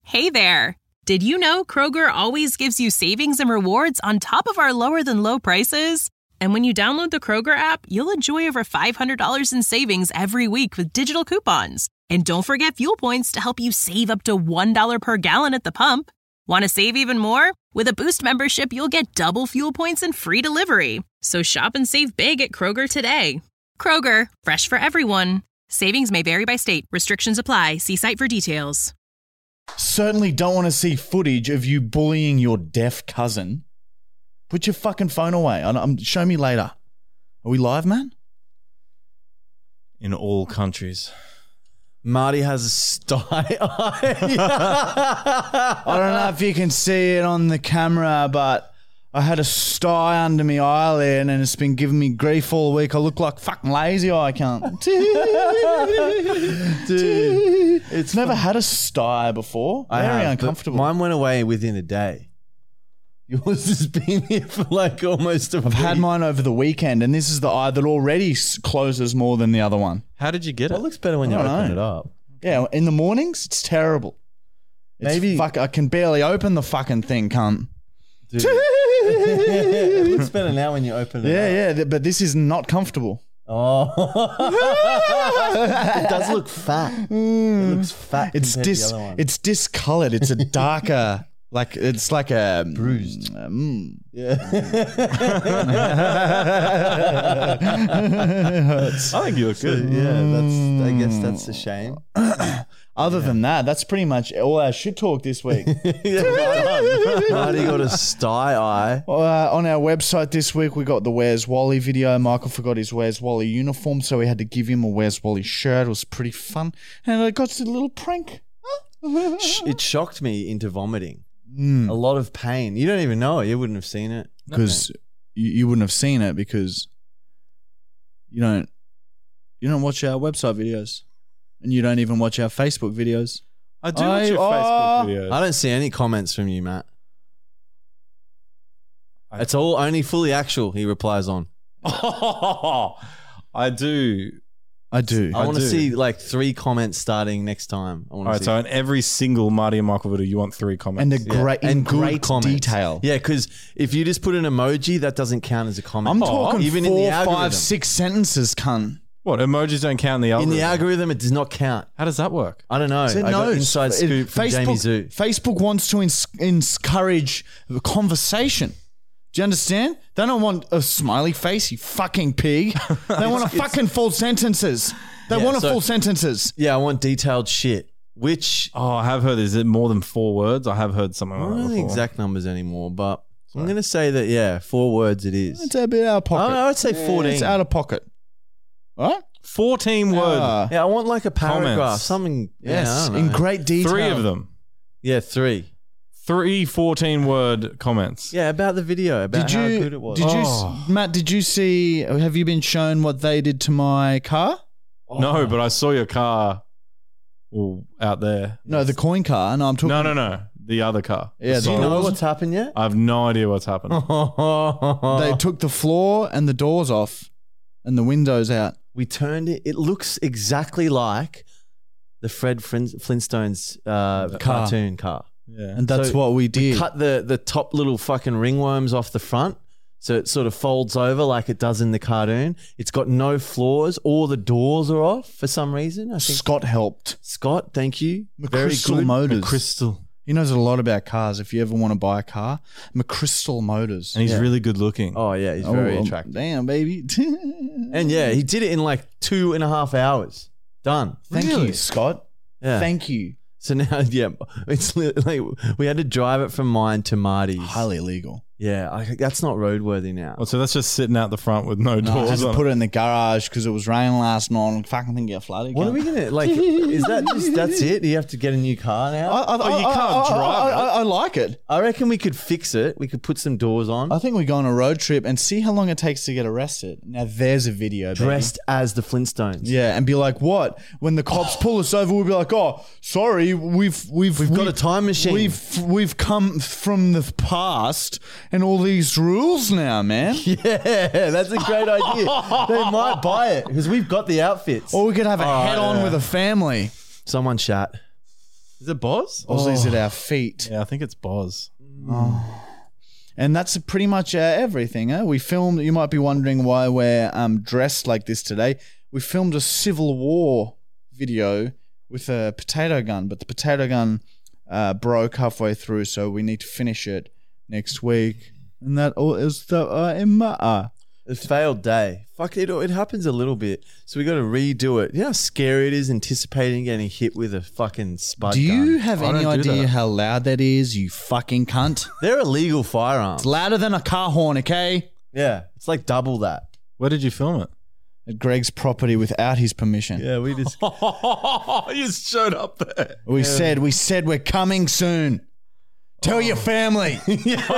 Hey there! Did you know Kroger always gives you savings and rewards on top of our lower-than-low prices? And when you download the Kroger app, you'll enjoy over $500 in savings every week with digital coupons. And don't forget fuel points to help you save up to $1 per gallon at the pump. Want to save even more? With a Boost membership, you'll get double fuel points and free delivery. So shop and save big at Kroger today. Kroger, fresh for everyone. Savings may vary by state. Restrictions apply. See site for details. Certainly don't want to see footage of you bullying your deaf cousin. Put your fucking phone away. Show me later. Are we live, man? In all countries. Marty has a sty eye. I don't know if you can see it on the camera, but I had a sty under my eyelid and it's been giving me grief all week. I look like fucking lazy eye, I can't. Dude, it's never had a sty before. Very uncomfortable. Mine went away within a day. Yours has been here for like almost a week. I've had mine over the weekend, and this is the eye that already closes more than the other one. How did you get it? It looks better when you open it up. Yeah, in the mornings, it's terrible. Maybe I can barely open the fucking thing, cunt. Dude. It looks better now when you open it up. Yeah, but this is not comfortable. Oh. It does look fat. It looks fat compared to the other one. It's discolored. It's a darker... it's like a bruised. Yeah. I think you look good. Yeah, I guess that's a shame. Other than that, that's pretty much all our shit talk this week. Marty got a sty eye. On our website this week, we got the Where's Wally video. Michael forgot his Where's Wally uniform, so we had to give him a Where's Wally shirt. It was pretty fun. And I got a little prank. It shocked me into vomiting. A lot of pain. You don't even know it. You wouldn't have seen it. Because you wouldn't have seen it because you don't watch our website videos. And you don't even watch our Facebook videos. I do watch your Facebook videos. I don't see any comments from you, Matt. It's all only fully actual, he replies on. I do. I want to see like 3 comments starting next time. All right, so in every single Marty and Michael video, you want 3 comments. And great comments. detail. Yeah, because if you just put an emoji, that doesn't count as a comment. I'm talking even 4, in the algorithm. 5, 6 sentences, cunt. What, emojis don't count in the algorithm? In the algorithm, it does not count. How does that work? I don't know. So I got inside scoop from Jamie Zoo. Facebook wants to encourage conversation. Do you understand? They don't want a smiley face, you fucking pig. They want fucking full sentences. They want full sentences. Yeah, I want detailed shit. Which... Oh, I have heard. Is it more than 4 words? I have heard something like that. I don't know the exact numbers anymore, but I'm going to say that, 4 words it is. It's a bit out of pocket. I would say 14. It's out of pocket. What? 14 words. Yeah, I want like a paragraph. Comments. Something. Yes, I don't in know. great detail. 3 of them. Yeah, 3. 3 14-word comments. Yeah, about the video, about how good it was. Matt, did you see, have you been shown what they did to my car? No, but I saw your car out there. No, the coin car. No, I'm talking. No. The other car. Yeah, do you know what's happened yet? I have no idea what's happened. They took the floor and the doors off and the windows out. We turned it. It looks exactly like the Fred Flintstone's cartoon car. Yeah. And that's what we did. We cut the top little fucking ringworms off the front. So it sort of folds over like it does in the cartoon. It's got no floors. All the doors are off for some reason. I think Scott helped. Scott, thank you. McChrystal Motors. McChrystal. He knows a lot about cars. If you ever want to buy a car, McChrystal Motors. And he's really good looking. Oh, yeah. He's very attractive. Damn, baby. And yeah, he did it in like 2.5 hours. Done. Thank you, Scott. Yeah. Thank you. So now, it's like we had to drive it from mine to Marty's. Highly illegal. Yeah, that's not roadworthy now. Well, so that's just sitting out the front with no doors. I had to on put it in the garage because it was raining last night and fucking thing get flooded. What are we gonna like? Is that just that's it? You have to get a new car now. You can't drive it. I like it. I reckon we could fix it. We could put some doors on. I think we go on a road trip and see how long it takes to get arrested. Now there's a video. Dressed as the Flintstones. Yeah, and be like, what? When the cops pull us over, we'll be like, oh, sorry, we've got a time machine. We've come from the past and all these rules now, man. Yeah, that's a great idea. They might buy it because we've got the outfits. Or we could have a head-on with a family. Someone chat. Is it Boz? Aussies at our feet. Yeah, I think it's Boz. And that's pretty much everything. We filmed, you might be wondering why we're dressed like this today. We filmed a Civil War video with a potato gun, but the potato gun broke halfway through, so we need to finish it next week. And that all is the A failed day. Fuck it. It happens a little bit. So we got to redo it. You know how scary it is anticipating getting hit with a fucking spud Do gun? you have I any don't do idea that. how loud that is, you fucking cunt? They're illegal firearms. It's louder than a car horn, okay? Yeah. It's like double that. Where did you film it? At Greg's property without his permission. Yeah, we just... You just showed up there. We said we're coming soon. Tell your family. we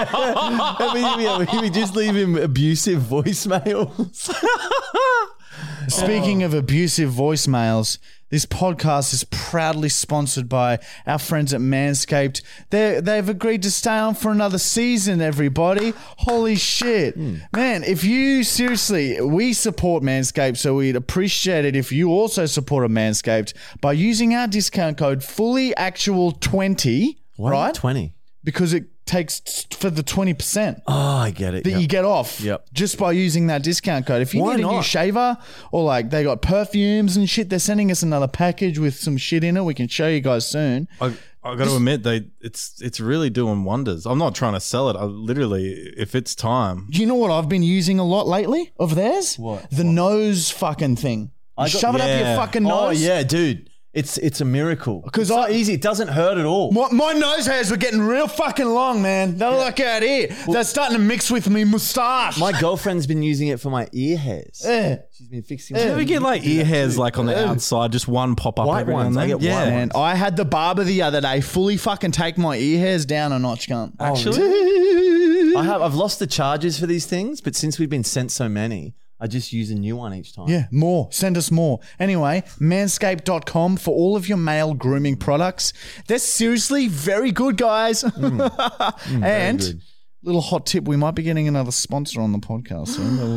just leave him abusive voicemails. Speaking of abusive voicemails, this podcast is proudly sponsored by our friends at Manscaped. They've agreed to stay on for another season, everybody. Holy shit. Man, we support Manscaped, so we'd appreciate it if you also supported Manscaped by using our discount code FullyActual20, right? 20. Because it takes for the 20%. Oh, I get it. That you get off Yep. just by using that discount code. If you Why need a new not? shaver or like they got perfumes and shit, they're sending us another package with some shit in it. We can show you guys soon. I got to admit, it's really doing wonders. I'm not trying to sell it. I literally, if it's time. You know what I've been using a lot lately of theirs? What? The nose fucking thing. You shove it up your yeah. fucking nose. Oh, yeah, dude. It's a miracle. 'Cause It's so easy. It doesn't hurt at all. My nose hairs were getting real fucking long, man. They're like out here. They're starting to mix with me moustache. My girlfriend's been using it for my ear hairs. She's been fixing Do you ever get like ear hairs like on the outside, just one pop up White every now and ones. I then? get white Man, I had the barber the other day fully fucking take my ear hairs down a notch, cunt. Actually, I've lost the charges for these things, but since we've been sent so many, I just use a new one each time. Yeah, more. Send us more. Anyway, manscaped.com for all of your male grooming products. They're seriously very good, guys. And good. little hot tip, we might be getting another sponsor on the podcast soon. Keep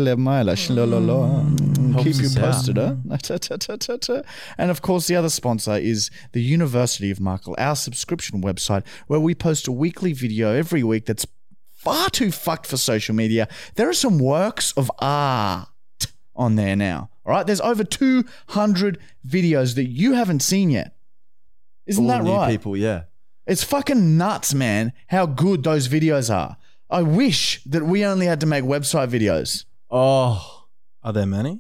you us out. posted, huh? And of course, the other sponsor is the University of Markle, our subscription website, where we post a weekly video every week that's far too fucked for social media. There are some works of art on there now. All right, there's over 200 videos that you haven't seen yet. Isn't All that new right? people, yeah. It's fucking nuts, man, how good those videos are. I wish that we only had to make website videos. Oh, are there many?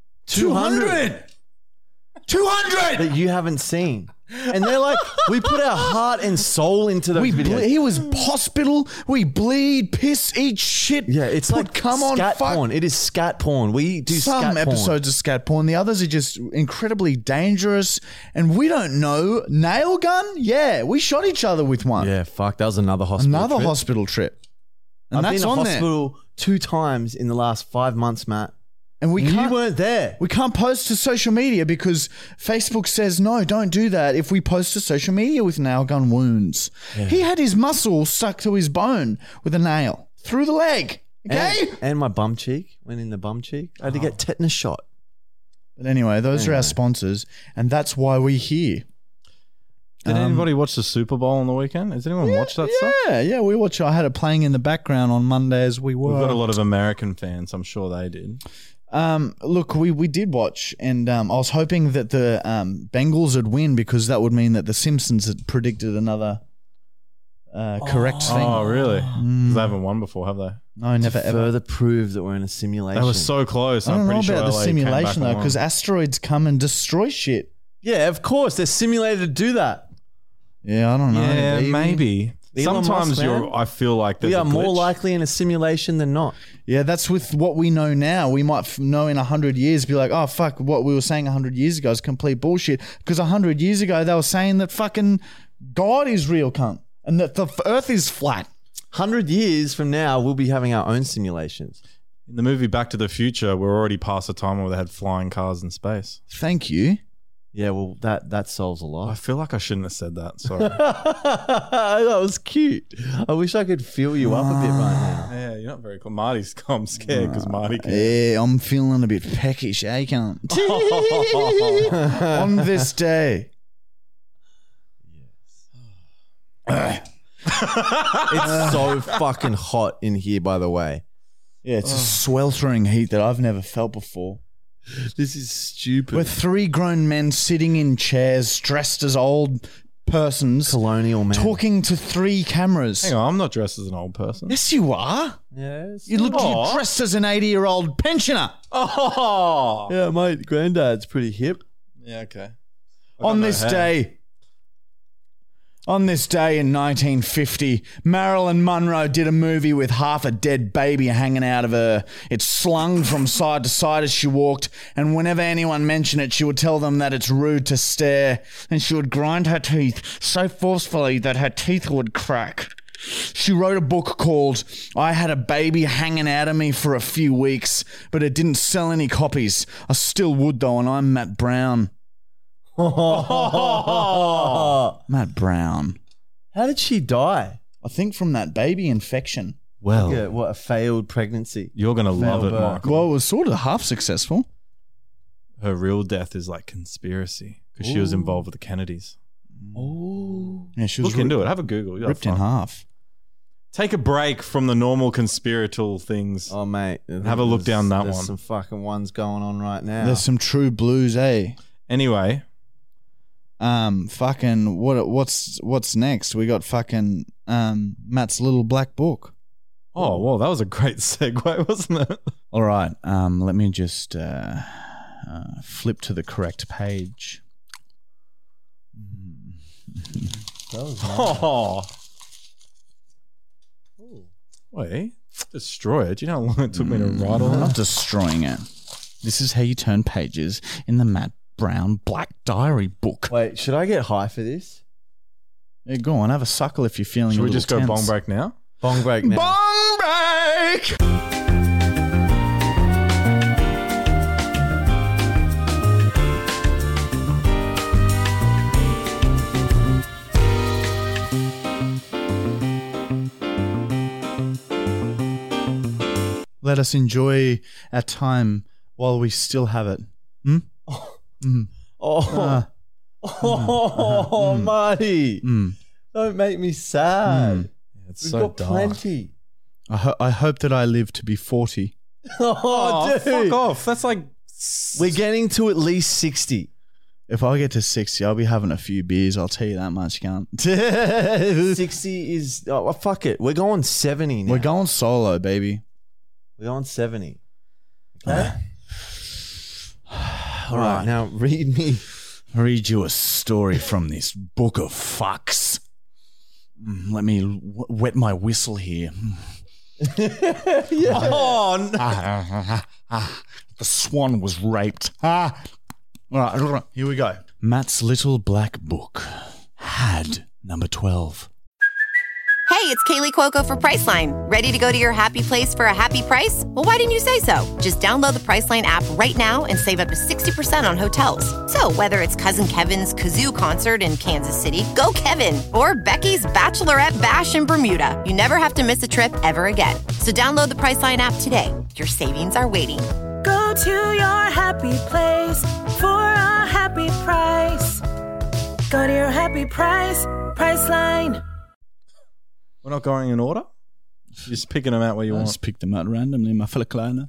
200 that you haven't seen. And they're like, we put our heart and soul into those videos. He was hospital. We bleed, piss, eat shit. Yeah, it's Put like come on, scat fuck. porn. It is scat porn. We do Some scat porn. episodes of scat porn. The others are just incredibly dangerous. And we don't know. Nail gun? Yeah, we shot each other with one. Yeah, fuck. That was another hospital Another trip. hospital trip. And I've that's been to on there. hospital 2 times in the last 5 months, Matt. And we You can't, weren't there. we can't post to social media because Facebook says, no, don't do that if we post to social media with nail gun wounds. He had his muscle stuck to his bone with a nail through the leg. Okay? And my bum cheek. Went in the bum cheek. I had to get tetanus shot. But anyway, those are our sponsors, and that's why we're here. Did anybody watch the Super Bowl on the weekend? Has anyone watched that stuff? Yeah, we watch. I had it playing in the background on Monday as we were. We've got a lot of American fans. I'm sure they did. Look, we did watch, and I was hoping that the Bengals would win because that would mean that the Simpsons had predicted another correct thing. Oh, really? 'Cause they haven't won before, have they? No, never ever. Further prove that we're in a simulation. They were so close. I don't I'm know pretty sure about the LA came back simulation and though, won. because asteroids come and destroy shit. Yeah, of course. They're simulated to do that. Yeah, I don't know. yeah, baby. maybe. Elon Sometimes Musk, man. I feel like there's We are a more glitch. likely in a simulation than not. Yeah, that's with what we know now. We might know in 100 years, be like, oh, fuck, what we were saying 100 years ago is complete bullshit. Because 100 years ago, they were saying that fucking God is real, cunt. And that the earth is flat. 100 years from now, we'll be having our own simulations. In the movie Back to the Future, we're already past the time where they had flying cars in space. Thank you. Yeah, well, that solves a I lot. feel like I shouldn't have said that. Sorry. That was cute. I wish I could feel you up a bit right now. Yeah, you're not very cool. Marty's I'm scared because Marty can. Yeah, I'm feeling a bit peckish, eh, cunt? On this day. It's so fucking hot in here, by the way. Yeah, it's a sweltering heat that I've never felt before. This is stupid. We're 3 grown men sitting in chairs dressed as old persons, colonial man. talking to 3 cameras. Hang on, I'm not dressed as an old person. Yes, you are. Yes. You're dressed as an 80-year-old pensioner. Oh, Yeah, my granddad's pretty hip. yeah, okay. On this day in 1950, Marilyn Monroe did a movie with half a dead baby hanging out of her. It slung from side to side as she walked, and whenever anyone mentioned it, she would tell them that it's rude to stare, and she would grind her teeth so forcefully that her teeth would crack. She wrote a book called I Had a Baby Hanging Out of Me for a Few Weeks, but it didn't sell any copies. I still would though, and I'm Matt Brown. Matt Brown. How did she die? I think from that baby infection. Well, Yeah, what a failed pregnancy. you're going to love it, Failed birth. Michael. Well, it was sort of half successful. Her real death is like conspiracy because she was involved with the Kennedys. Oh. Yeah, she was Look into it. Have a Google. You'll have ripped in fun. half. Take a break from the normal conspiratorial things. Oh, mate. Have a look down that there's one. some fucking ones going on right now. There's some true blues, eh? Anyway, Fucking what's next? We got fucking Matt's little black book. oh, well, that was a great segue, wasn't it? All right, let me just flip to the correct page. Oh. Wait, destroy it. Do you know how long it took me to write all I'm that? not destroying it. This is how you turn pages in the Matt Brown Black Diary book. Wait, should I get high for this? Yeah, go on, have a suckle if you're feeling. Should a we little just go tense. bong break now? Bong break now. Bong break. Let us enjoy our time while we still have it. Marty. Don't make me sad. It's We've so got dark. plenty. I hope that I live to be 40. Oh, dude. Fuck off. That's like... We're getting to at least 60. If I get to 60, I'll be having a few beers. I'll tell you that much, cunt. 60 is... Oh, well, fuck it. We're going 70 now. We're going solo, baby. We're going 70. Okay? All right. Now read me. Read you a story from this book of fucks. Let me wet my whistle here. Oh, no. The swan was raped. All right, here we go. Matt's little black book. Had number 12. Hey, it's Kaylee Cuoco for Priceline. Ready to go to your happy place for a happy price? Well, why didn't you say so? Just download the Priceline app right now and save up to 60% on hotels. So whether it's Cousin Kevin's Kazoo Concert in Kansas City, go Kevin, or Becky's Bachelorette Bash in Bermuda, you never have to miss a trip ever again. So download the Priceline app today. Your savings are waiting. Go to your happy place for a happy price. Go to your happy price, Priceline. We're not going in order? You're just picking them out where you I want. just picked them out randomly, my fella kleiner.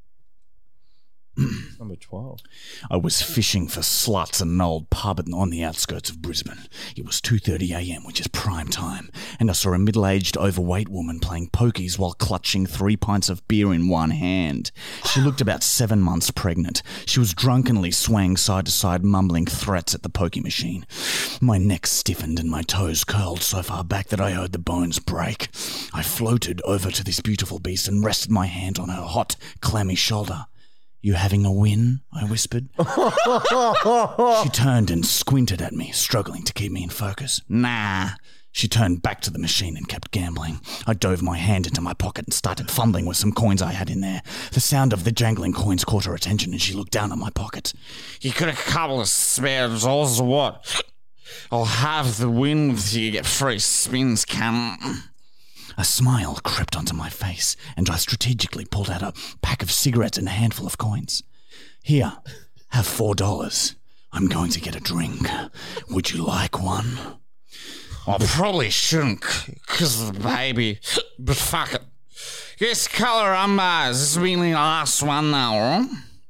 Number 12. I was fishing for sluts at an old pub on the outskirts of Brisbane. It was 2:30 a.m, which is prime time, and I saw a middle-aged, overweight woman playing pokies while clutching 3 pints of beer in one hand. She looked about 7 months pregnant. She was drunkenly swaying side to side, mumbling threats at the pokey machine. My neck stiffened and my toes curled so far back that I heard the bones break. I floated over to this beautiful beast and rested my hand on her hot, clammy shoulder. "You having a win?" I whispered. She turned and squinted at me, struggling to keep me in focus. "Nah." She turned back to the machine and kept gambling. I dove my hand into my pocket and started fumbling with some coins I had in there. The sound of the jangling coins caught her attention and she looked down at my pocket. "You got a couple of spare dollars or what? I'll have the win with you, get free spins, cunt." A smile crept onto my face, and I strategically pulled out a pack of cigarettes and a handful of coins. "Here, have $4. I'm going to get a drink. Would you like one?" I probably shouldn't because of the baby, but fuck it. Yes, colour umbars. This will be the last one now, alright?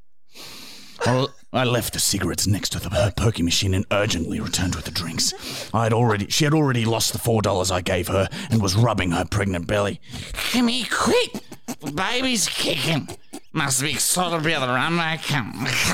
I left the cigarettes next to her pokey machine and urgently returned with the drinks. She had already lost the $4 I gave her and was rubbing her pregnant belly. Come here, quick! The baby's kicking. Must be excited about the run I come.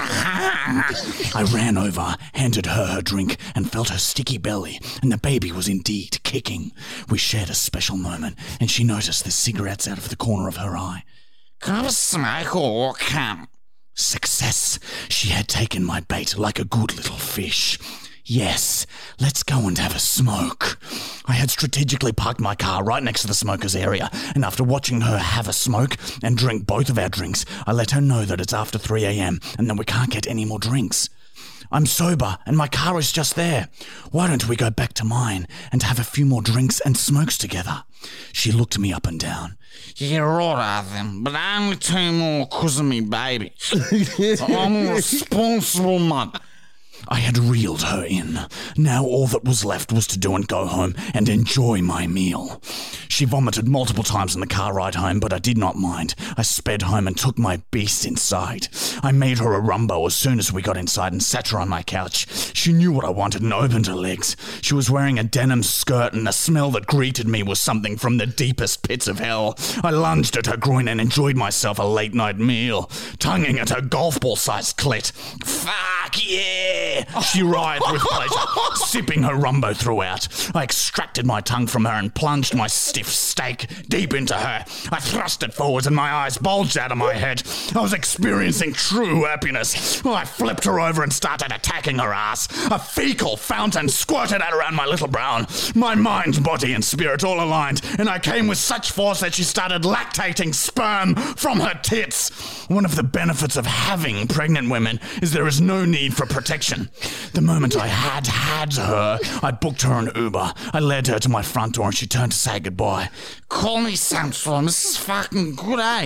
I ran over, handed her drink, and felt her sticky belly, and the baby was indeed kicking. We shared a special moment, and she noticed the cigarettes out of the corner of her eye. Can I have a smoke or what, cunt? Success. She had taken my bait like a good little fish. Yes, let's go and have a smoke. I had strategically parked my car right next to the smoker's area, and after watching her have a smoke and drink both of our drinks, I let her know that it's after 3 a.m. and that we can't get any more drinks. I'm sober and my car is just there. Why don't we go back to mine and have a few more drinks and smokes together? She looked me up and down. Yeah, right, then, but only 2 more because of me, baby. I'm a responsible mother. I had reeled her in. Now all that was left was to do and go home and enjoy my meal. She vomited multiple times in the car ride home, but I did not mind. I sped home and took my beast inside. I made her a rumbo as soon as we got inside and sat her on my couch. She knew what I wanted and opened her legs. She was wearing a denim skirt, and the smell that greeted me was something from the deepest pits of hell. I lunged at her groin and enjoyed myself a late-night meal, tonguing at her golf ball-sized clit. Fuck yeah! She writhed with pleasure, sipping her rumbo throughout. I extracted my tongue from her and plunged my stiff steak deep into her. I thrust it forwards and my eyes bulged out of my head. I was experiencing true happiness. I flipped her over and started attacking her ass. A fecal fountain squirted out around my little brown. My mind, body and spirit all aligned, and I came with such force that she started lactating sperm from her tits. One of the benefits of having pregnant women is there is no need for protection. The moment I had her, I booked her an Uber. I led her to my front door and she turned to say goodbye. Call me sometime. This is fucking good, eh?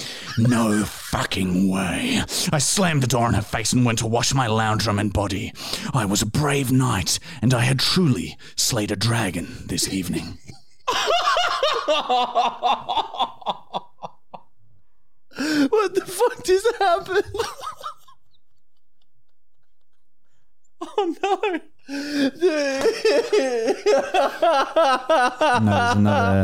No fucking way. I slammed the door in her face and went to wash my lounge room and body. I was a brave knight, and I had truly slayed a dragon this evening. What the fuck just happened? Oh no. There's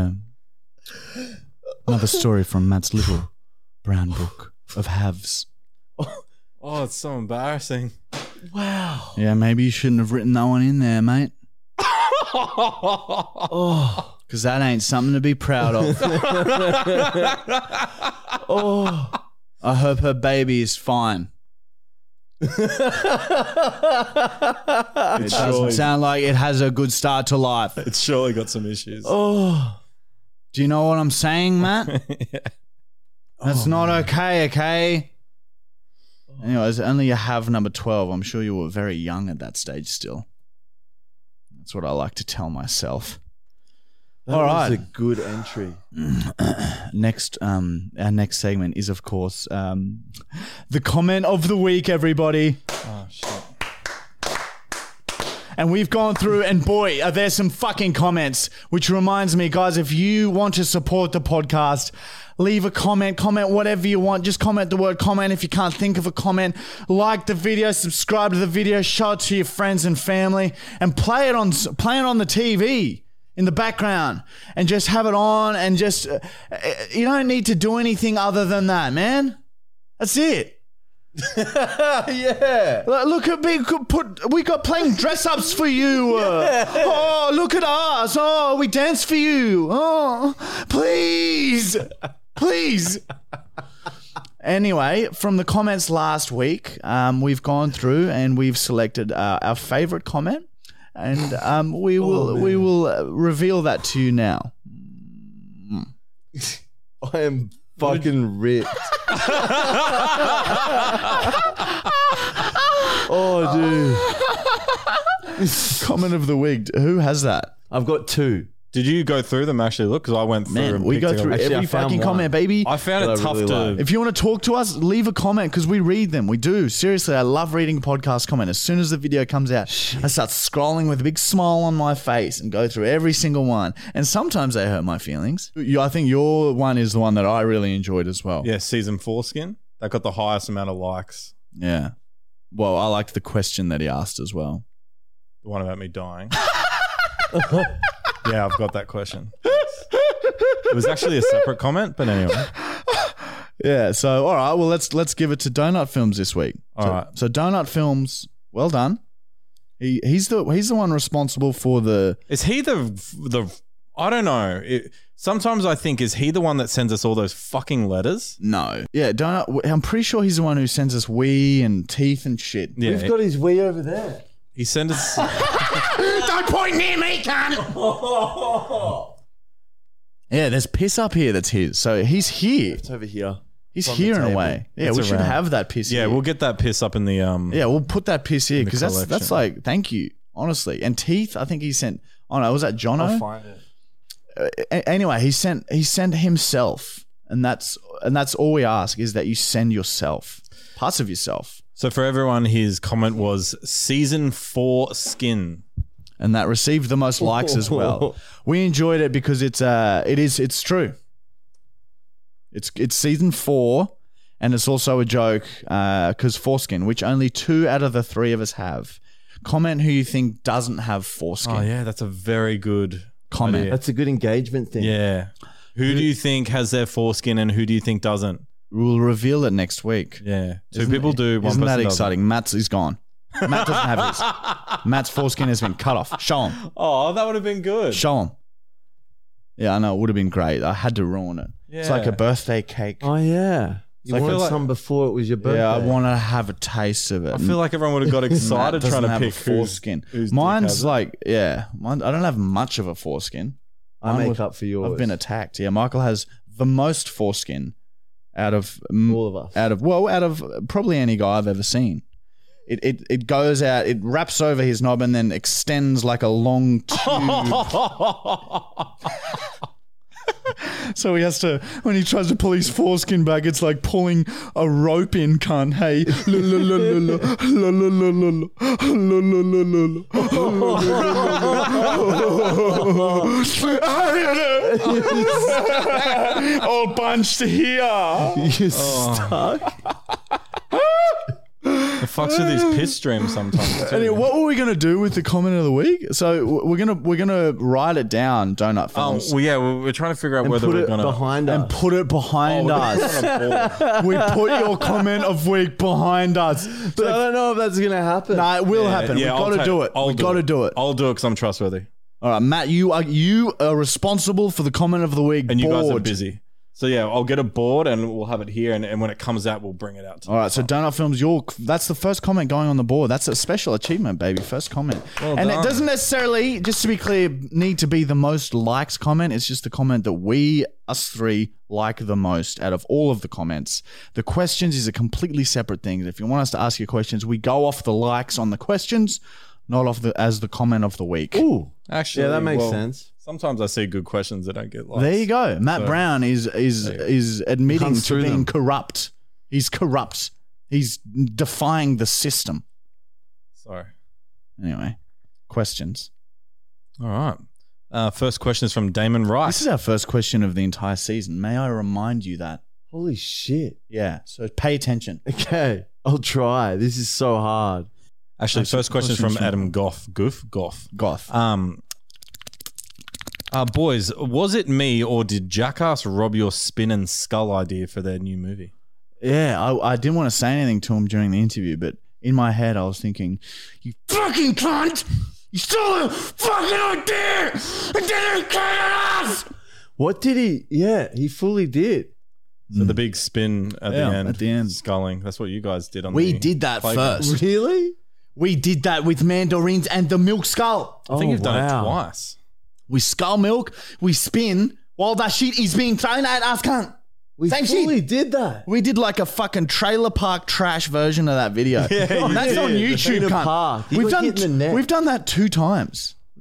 another story from Matt's little brown book of halves. Oh, it's so embarrassing. Wow. Yeah, maybe you shouldn't have written that one in there, mate. Oh, because that ain't something to be proud of. oh. I hope her baby is fine. It doesn't sound like it has a good start to life. It's surely got some issues. Oh. Do you know what I'm saying, Matt? Yeah. That's not okay, okay? Anyways, only you have number 12. I'm sure you were very young at that stage still. That's what I like to tell myself. That All was right. a good entry. Next, our next segment is, of course, the comment of the week, everybody. Oh, shit. And we've gone through, and boy, are there some fucking comments, which reminds me, guys, if you want to support the podcast, leave a comment whatever you want. Just comment the word comment if you can't think of a comment. Like the video, subscribe to the video, show it to your friends and family, and play it on the TV in the background, and just have it on, and just, you don't need to do anything other than that, man. That's it. Yeah. Look at me. We got playing dress ups for you. Oh, look at us. Oh, we dance for you. Oh, please. Anyway, from the comments last week, we've gone through and we've selected our favorite comment, and we will reveal that to you now. I am fucking ripped. Oh, dude. Comment of the week. Who has that? I've got two. Did you go through them actually? Look, because I went through. Man, and we picked go it up. through Actually, I every found fucking one. comment, baby. I found it that I tough really to. like. If you want to talk to us, leave a comment because we read them. We do. Seriously, I love reading a podcast comment. As soon as the video comes out, I start scrolling with a big smile on my face and go through every single one. And sometimes they hurt my feelings. I think your one is the one that I really enjoyed as well. Yeah, season 4 skin. That got the highest amount of likes. Yeah. Well, I liked the question that he asked as well. The one about me dying. Yeah, I've got that question. It was actually a separate comment, but anyway. Yeah. So, all right. Well, let's give it to Donut Films this week. All right. So Donut Films, well done. He's the one responsible for the. Is he the I don't know. Sometimes I think, is he the one that sends us all those fucking letters? No. Yeah. Donut. I'm pretty sure he's the one who sends us wee and teeth and shit. Yeah, We've got his Wii over there. he sent us. Don't point near me, cunt! Yeah. There's piss up here. That's his. So he's here. It's over here. He's on the here in a table. way. Yeah. It's we should around. have that piss. Yeah, here. we'll get that piss up in the Yeah, we'll put that piss here the because that's collection. like thank you, honestly. And teeth, I think he sent. Oh no, was that Jono? find it. Anyway, he sent himself, and that's all we ask is that you send yourself, parts of yourself, So for everyone, his comment was season 4 skin. and that received the most likes as well. We enjoyed it because it's true. It's season 4, and it's also a joke because foreskin, which only 2 out of the 3 of us have. Comment who you think doesn't have foreskin. Oh yeah, that's a very good Comment. idea. That's a good engagement thing. Yeah. Who do you think has their foreskin and who do you think doesn't? We'll reveal it next week. Yeah. 2 Isn't people it- do, one Isn't person that doesn't. exciting? Matt's is gone. Matt doesn't have his. Matt's foreskin has been cut off. Show him. Oh, that would have been good. Show him. Yeah, I know. It would have been great. I had to ruin it. It's like a Yeah. birthday cake. Oh yeah. You like- wanted I feel like- some before it was your birthday. Yeah, I want to have a taste of it. I feel like everyone would have got Matt excited doesn't trying to have pick a foreskin. whose dick Mine's has it. like, yeah. I don't have much of a foreskin. I Mine make was- up for yours. I've been attacked. Yeah, Michael has the most foreskin out of all of us. out of probably any guy I've ever seen. It goes out, it wraps over his knob and then extends like a long tube. So he has to, when he tries to pull his foreskin back, it's like pulling a rope in, cunt. Hey, la la la la la la la la la la. All bunched here. You're stuck. It fucks with his piss stream sometimes too. Anyway, what were we gonna do with the comment of the week? So we're gonna write it down, Donut Films, well, yeah, we're trying to figure out And whether put we're it gonna behind and us. put it behind us. We put your comment of week behind us. But I don't know if that's gonna happen. Nah, it will happen. We've got to do it. We've got to do it. I'll do it because I'm trustworthy, All right, Matt, you are responsible for the comment of the week. and you guys are board. busy. So yeah, I'll get a board and we'll have it here, and when it comes out, we'll bring it out. All right, so Donut Films, that's the first comment going on the board. That's a special achievement, baby. First comment. Well and done. it doesn't necessarily, just to be clear, need to be the most liked comment. It's just the comment that us 3, like the most out of all of the comments. The questions is a completely separate thing. If you want us to ask you questions, we go off the likes on the questions, not off as the comment of the week. Ooh. Actually, Yeah, that makes well, sense. Sometimes I see good questions that don't get likes. There you go. Matt So- Brown is admitting Comes to through being them. corrupt. He's corrupt. He's defying the system. Sorry. Anyway, questions. All right. First question is from Damon Rice. This is our first question of the entire season. May I remind you that? Holy shit. Yeah. So pay attention. Okay. I'll try. This is so hard. Actually, first question is from questions from- Adam Goff. Goff. Goth. Boys, was it me or did Jackass rob your spin and skull idea for their new movie? Yeah, I didn't want to say anything to him during the interview, but in my head I was thinking, you fucking cunt! You stole a fucking idea! And then you cut us! What did he? Yeah, he fully did. So the big spin at Yeah, the end. at the end. Sculling. That's what you guys did on We the did that playground. first. Really? We did that with mandarins and the milk skull. I think Oh, you've done wow. it twice. We skull milk, we spin, while that shit is being thrown at us, cunt. We Same fully shit. did that. We did like a fucking trailer park trash version of that video. Yeah, you That's did. on The YouTube, Trailer cunt. park. You got hit in the neck. We've done that 2 times.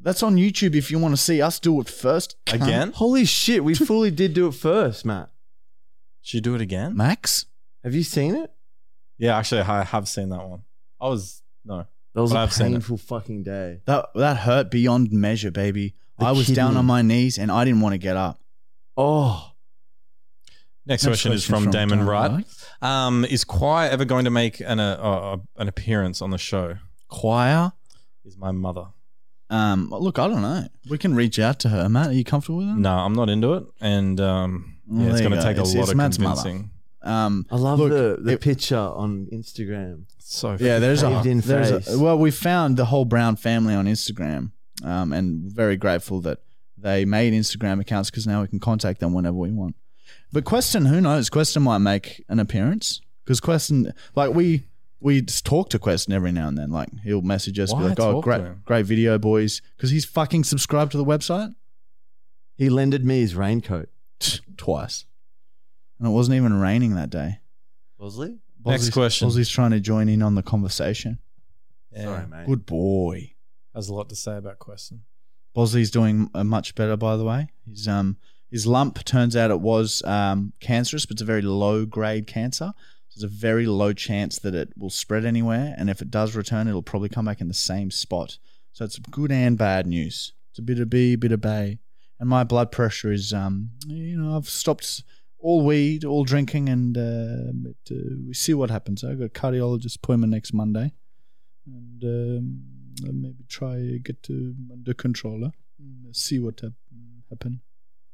That's on YouTube if you want to see us do it first. cunt. Again? Holy shit, we fully did do it first, Matt. Should you do it again? Max? Have you seen it? Yeah, actually, I have seen that one. No. That was But a I've seen it. painful fucking day. That hurt beyond measure, baby. The I was down kidney. on my knees and I didn't want to get up. Oh, Next question is from Damon Wright. Is Choir ever going to make an appearance on the show? Choir? Is my mother. Look, I don't know. We can reach out to her. Matt, are you comfortable with that? No, I'm not into it. And it's there going you to go. take a It's lot of Matt's mother. convincing. I love look, the picture on Instagram. So Yeah, there's Caved-in face. well, we found the whole Brown family on Instagram, and very grateful that they made Instagram accounts because now we can contact them whenever we want. But Queston, who knows? Queston might make an appearance because Queston, like we just talk to Queston every now and then. Like he'll message us, be Why like, "Oh, talk to him? great video, boys," because he's fucking subscribed to the website He lended me his raincoat. twice, and it wasn't even raining that day. Bosley? Next question. Bosley's trying to join in on the conversation. Yeah. Sorry, mate. Good boy. Has a lot to say about Queston. Bosley's doing much better, by the way. His lump, turns out it was cancerous, but it's a very low-grade cancer. So there's a very low chance that it will spread anywhere, and if it does return, it'll probably come back in the same spot. So it's good and bad news. It's a bit of B, bit of bay. And my blood pressure is, I've stopped all weed, all drinking, and we see what happens. I've got a cardiologist appointment next Monday, and maybe try get under control. See what happen.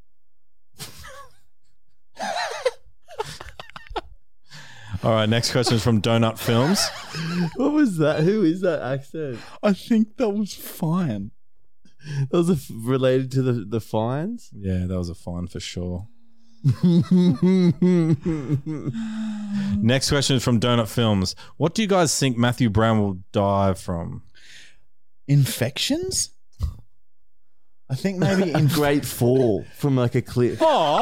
All right, next question is from Donut Films. What was that? Who is that accent? I think that was fine. That was related to the fines? Yeah, that was a fine for sure. Next question is from Donut Films. What do you guys think Matthew Brown will die from? Infections? I think maybe in Great fall from like a cliff.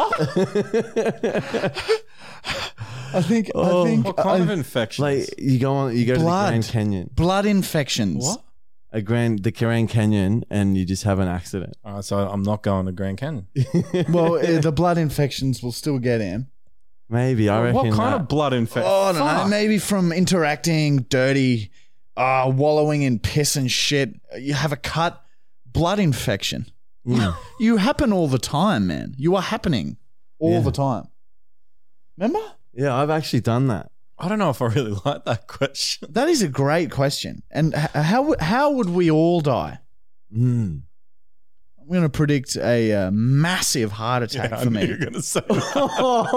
I think What kind of infections? Like you go to the Blood. Grand Canyon. blood infections. What? The Grand Canyon, and you just have an accident. All right, so I'm not going to Grand Canyon. Well, the blood infections will still get him. Maybe I reckon. What kind that- of blood infection? Oh, I don't know. Maybe from interacting, dirty, wallowing in piss and shit. You have a cut, blood infection. You happen all the time, man. You are happening all the time. Remember? Yeah, I've actually done that. I don't know if I really like that question. That is a great question. And how would we all die? Mm. I'm going to predict a massive heart attack I for knew me. you were going to say that.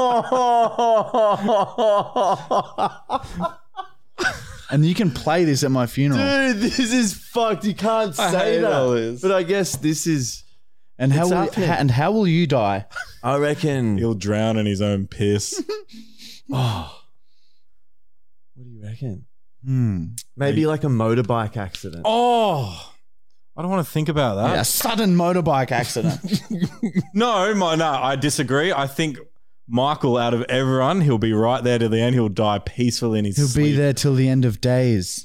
And you can play this at my funeral. Dude, this is fucked. You can't say hate all that. this. But I guess this is. And It's happening. how will you die? I reckon. He'll drown in his own piss. Oh. What do you reckon? Hmm. Maybe like a motorbike accident. Oh, I don't want to think about that. A sudden motorbike accident. No, I disagree. I think Michael, out of everyone, he'll be right there to the end. He'll die peacefully in his He'll sleep. be there till the end of days.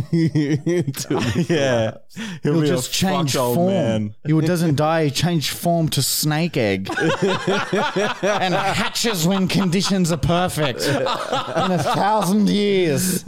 Yeah. He'll be just a change fucked old form. man. He doesn't die, he changed form to snake egg. And hatches when conditions are perfect. In 1,000 years.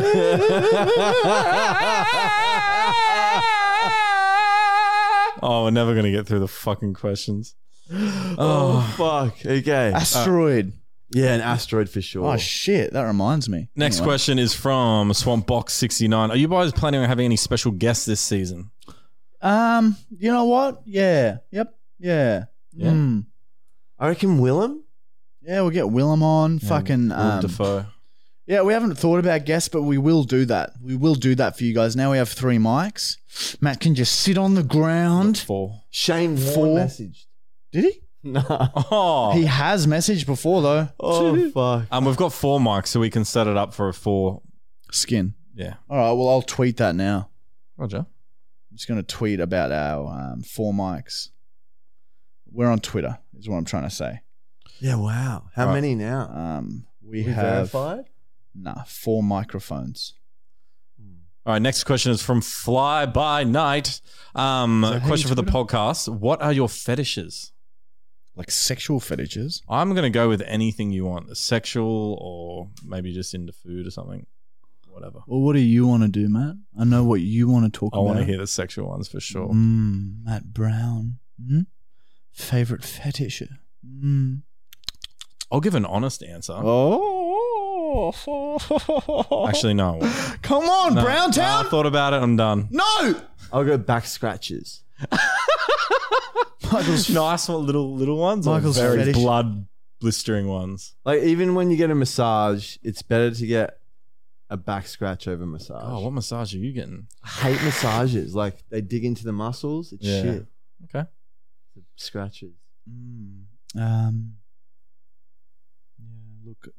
Oh, we're never going to get through the fucking questions. Oh, fuck. Okay. Asteroid. Yeah, an asteroid for sure. Oh, shit. That reminds me. Next Anyway. question is from Swampbox69. Are you guys planning on having any special guests this season? You know what? Yeah. Yep. Yeah. Yeah. Mm. I reckon Willem. Yeah, we'll get Willem on. Fucking. Willem Dafoe. Yeah, we haven't thought about guests, but we will do that. We will do that for you guys. Now we have 3 mics. Matt can just sit on the ground. 4. Shane Four. Warne messaged. Did he? No. Oh. He has messaged before, though. Oh, fuck. We've got 4 mics, so we can set it up for a 4. Skin. Yeah. All right, well, I'll tweet that now. Roger. I'm just going to tweet about our 4 mics. We're on Twitter, is what I'm trying to say. Yeah, wow. How Right. many now? We We have verified? 4 microphones. All right, next question is from Fly By Night. Question for the podcast. What are your fetishes? Like sexual fetishes? I'm going to go with anything you want. Sexual or maybe just into food or something. Whatever. Well, what do you want to do, Matt? I know what you want to talk about. I want to hear the sexual ones for sure. Matt Brown. Favorite fetish? I'll give an honest answer. Oh. Actually, no. Come on, Browntown. I thought about it. I'm done. No. I'll go back scratches. Michael's nice little ones. Michael's very fetish. blood blistering ones. Like even when you get a massage, it's better to get a back scratch over massage. Oh, what massage are you getting? I hate massages. Like they dig into the muscles. It's shit. Okay. Scratches. Look,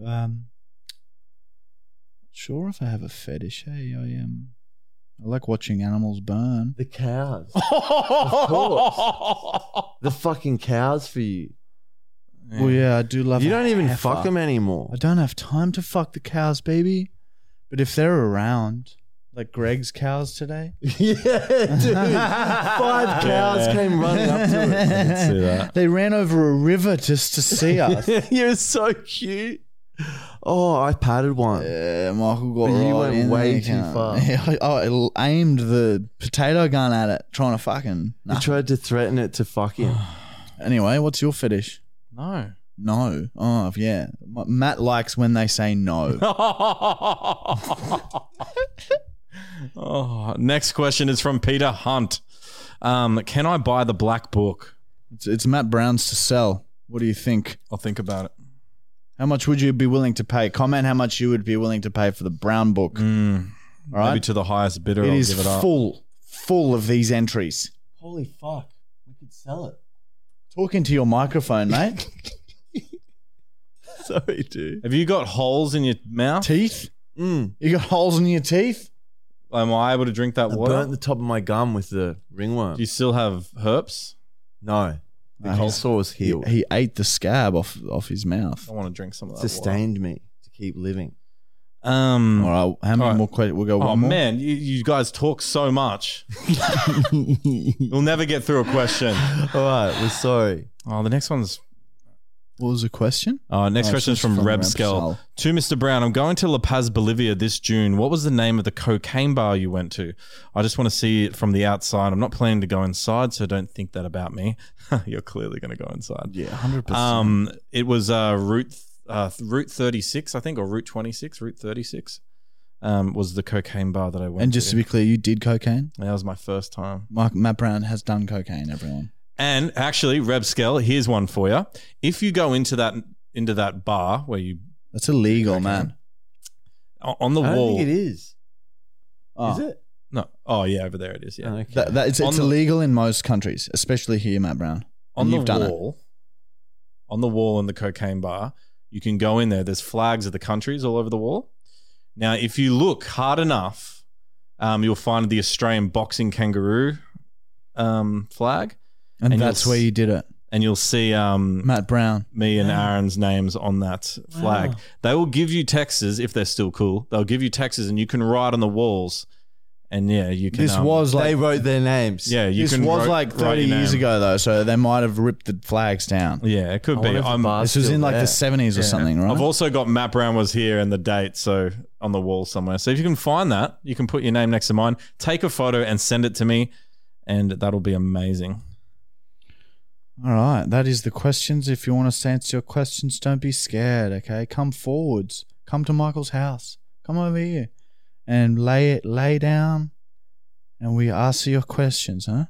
sure if I have a fetish. Hey, I like watching animals burn. The cows. Of course. The fucking cows for you. Yeah. Well, yeah, I do love. You a don't even heifer. fuck them anymore. I don't have time to fuck the cows, baby. But if they're around, like Greg's cows today, Yeah, dude. 5 cows came running up to us. I can see that. they ran over a river just to see us. You're so cute. Oh, I patted one. Yeah, Michael got But right you went in way there, too cunt. far. Yeah, I aimed the potato gun at it, trying to fucking. You tried to threaten it to fuck him. Anyway, what's your fetish? No. No. Oh, yeah. Matt likes when they say no. Next question is from Peter Hunt. Can I buy the black book? It's Matt Brown's to sell. What do you think? I'll think about it. How much would you be willing to pay? Comment how much you would be willing to pay for the Brown book. All right. Maybe to the highest bidder. It I'll is give it up. full of these entries. Holy fuck. We could sell it. Talking to your microphone, mate. Sorry, dude. Have you got holes in your mouth? Teeth? You got holes in your teeth? Am I able to drink that I water? burnt the top of my gum with the ringworm. Do you still have herpes? No. The No, cold he's- sore was healed. He ate the scab off his mouth. I want to drink some of that Sustained me to keep living. water. All right. How many All right. more questions? We'll go Oh one more. man, you guys talk so much. You'll never get through a question. All right, we're sorry. Oh, the next one's. What was the question? Next Oh, question is it's from from Rebskel. Rebskel. To Mr. Brown, I'm going to La Paz, Bolivia this June. What was the name of the cocaine bar you went to? I just want to see it from the outside. I'm not planning to go inside, so don't think that about me. You're clearly going to go inside. Yeah, 100%. It was Route 36, I think, or Route 26, Route 36. Was the cocaine bar that I went to. And just to be clear, you did cocaine? That was my first time. Matt Brown has done cocaine, everyone. And actually, Rebskel, here's one for you. If you go into that bar where you That's illegal, man. on the I don't wall, think it is. Oh. Is it? no, oh yeah, over there it is. Yeah, Oh, okay. It's On the- illegal in most countries, especially here, Matt Brown. on And the you've done it. wall, on the wall in the cocaine bar, you can go in there. There's flags of the countries all over the wall. Now, if you look hard enough, you'll find the Australian boxing kangaroo flag, And And that's you'll where s- you did it. and you'll see Matt Brown. me and Aaron's names on that flag. Wow. They will give you texts if they're still cool. They'll give you texts and you can write on the walls. And yeah, you can. This was like They wrote their names. yeah, you this can. was write- like write 30 your years name. ago though, so they might have ripped the flags down. Yeah, it could I be. wonder if the bar's This was still in like there. the 70s or something, right? I've also got Matt Brown was here and the date, so on the wall somewhere. So if you can find that, you can put your name next to mine, take a photo and send it to me, and that'll be amazing. All right, that is the questions. If you want us to answer your questions, don't be scared, okay? Come forwards. Come to Michael's house. Come over here and lay down and we answer your questions, huh?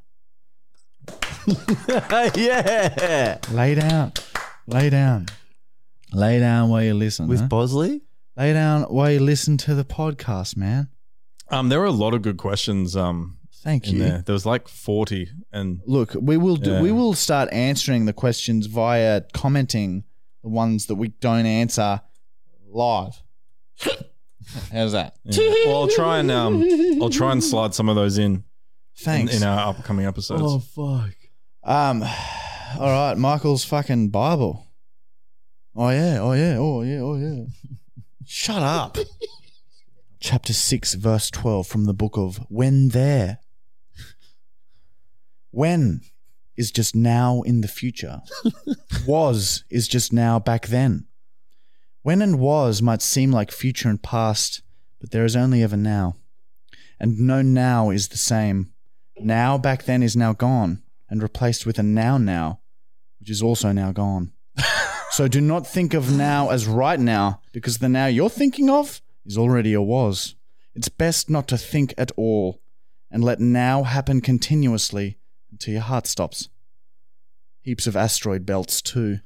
Yeah. Lay down. Lay down. Lay down while you listen. With huh? Bosley? Lay down while you listen to the podcast, man. There were a lot of good questions Thank in you. there. There was like 40 and Look, we will Yeah. we will start answering the questions via commenting the ones that we don't answer live. How's that? yeah. Well, I'll try and slide some of those in Thanks. our upcoming episodes. Oh, fuck. All right, Michael's fucking Bible. Oh yeah. Shut up. chapter 6, verse 12 from the book of When There. When is just now in the future. Was is just now back then. When and was might seem like future and past, but there is only ever now. And no now is the same. Now back then is now gone and replaced with a now, which is also now gone. So do not think of now as right now, because the now you're thinking of is already a was. It's best not to think at all and let now happen continuously until your heart stops. Heaps of asteroid belts too.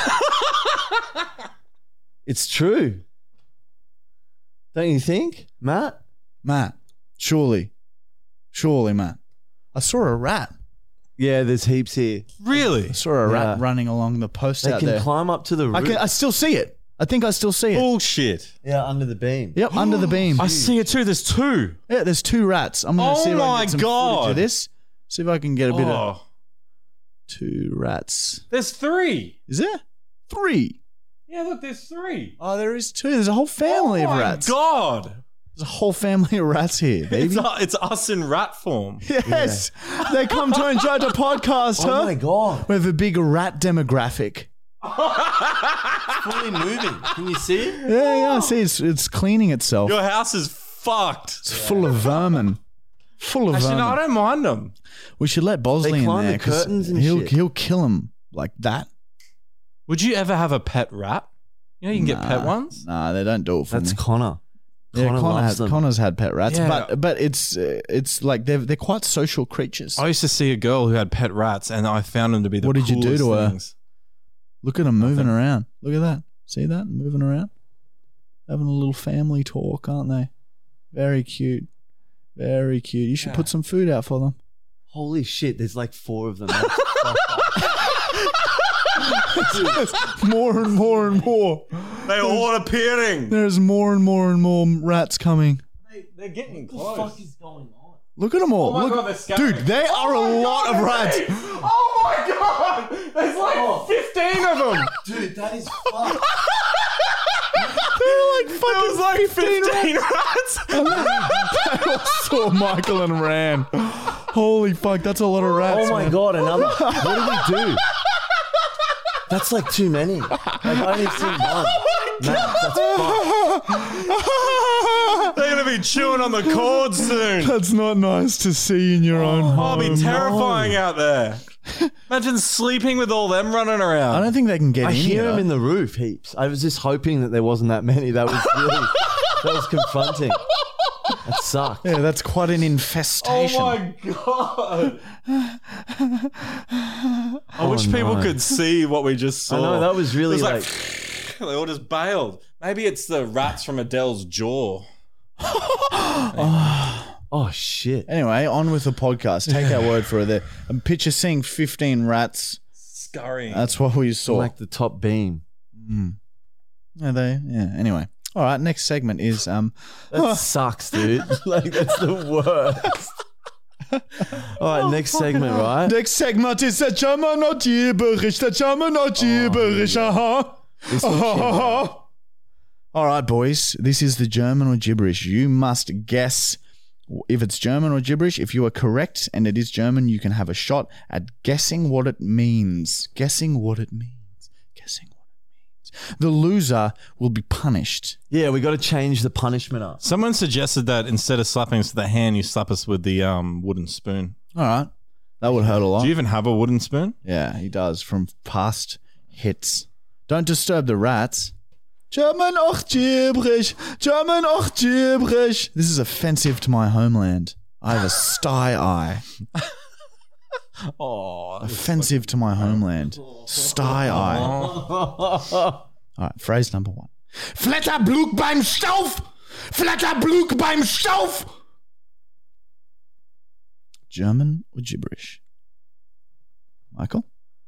It's true. Don't you think, Matt? Matt, surely, Matt. I saw a rat. Yeah, there's heaps here. Really? I saw a rat running along the post They out can there. climb up to the roof. I still see it. I think I still see it. Bullshit. Yeah, under the beam. Yep, under the beam. I see it too. There's two. Yeah, there's two rats. I'm going to Oh see if I my can get some God. footage of this. See if I can get a bit of Oh, two rats. there's three. Is there? Three. Yeah, look, there's three. Oh, there is two. There's a whole family oh of my rats. God. There's a whole family of rats here, baby. It's us in rat form. Yes. They come to enjoy the podcast, huh? Oh my God. We have a big rat demographic. Fully moving. Can you see it? Yeah, I see. It's cleaning itself. Your house is fucked. It's full of vermin. Full of Actually, vermin. no, I don't mind them. We should let Bosley They in climb there the 'cause curtains and he'll shit. he'll kill him like that. Would you ever have a pet rat? You know, you can get pet ones. Nah, they don't do it for That's me. Connor. Yeah, Connor loves has, them. Connor's had pet rats, Yeah. but it's like they're quite social creatures. I used to see a girl who had pet rats, and I found them to be the What did you do coolest to her? things. Look at them moving around. Look at that. See that moving around, having a little family talk, aren't they? Very cute, very cute. You should put some food out for them. Holy shit, there's like 4 of them. That's More and more and more. They're all appearing. There's more and more and more rats coming. They're getting what the close. fuck is going on? Look at them all. Oh my Look, God, they're scattering. dude, they are a lot of rats. Oh my God! There's like 15 of them. Dude, that is fucked. They're like There fucking was like 15 rats. They all saw Michael and ran. Holy fuck, that's a lot of rats. Oh my man. God, another. What do we do? That's like too many. Like, I only seen one. Matt, that's fucked. They're gonna be chewing on the cord soon. That's not nice to see in your own home. Oh, it'll be terrifying out there. Imagine sleeping with all them running around. I don't think they can get I in hear here. them in the roof heaps. I was just hoping that there wasn't that many. That was really, that was confronting. That sucked. Yeah, that's quite an Oh infestation. my God. I wish people could see what we just saw. I know, that was really It like they all just bailed. Maybe it's the rats from Adele's jaw. oh shit. Anyway, on with the podcast. Take our word for it there. And picture seeing 15 rats. Scurrying. That's what we saw. Like the top beam. Anyway. All right, next segment is That sucks, dude. Like that's the worst. All right, next segment, right? next segment is the German or gibberish. The German or gibberish. This one, All right, boys. This is the German or gibberish. You must guess if it's German or gibberish. If you are correct and it is German, you can have a shot at guessing what it means. Guessing what it means. Guessing what it means. The loser will be punished. yeah, we got to change the punishment up. Someone suggested that instead of slapping us with the hand, you slap us with the wooden spoon. All right. That would hurt a lot. Do you even have a wooden spoon? Yeah, he does from past hits. Don't disturb the rats. German och gibberish. German och gibberish. This is offensive to my homeland. I have a sty eye. Oh, Offensive to my homeland. Sty eye. All right, phrase number 1. Flatterblug beim Stauf. Flatterblug beim Stauf. German or gibberish? Michael?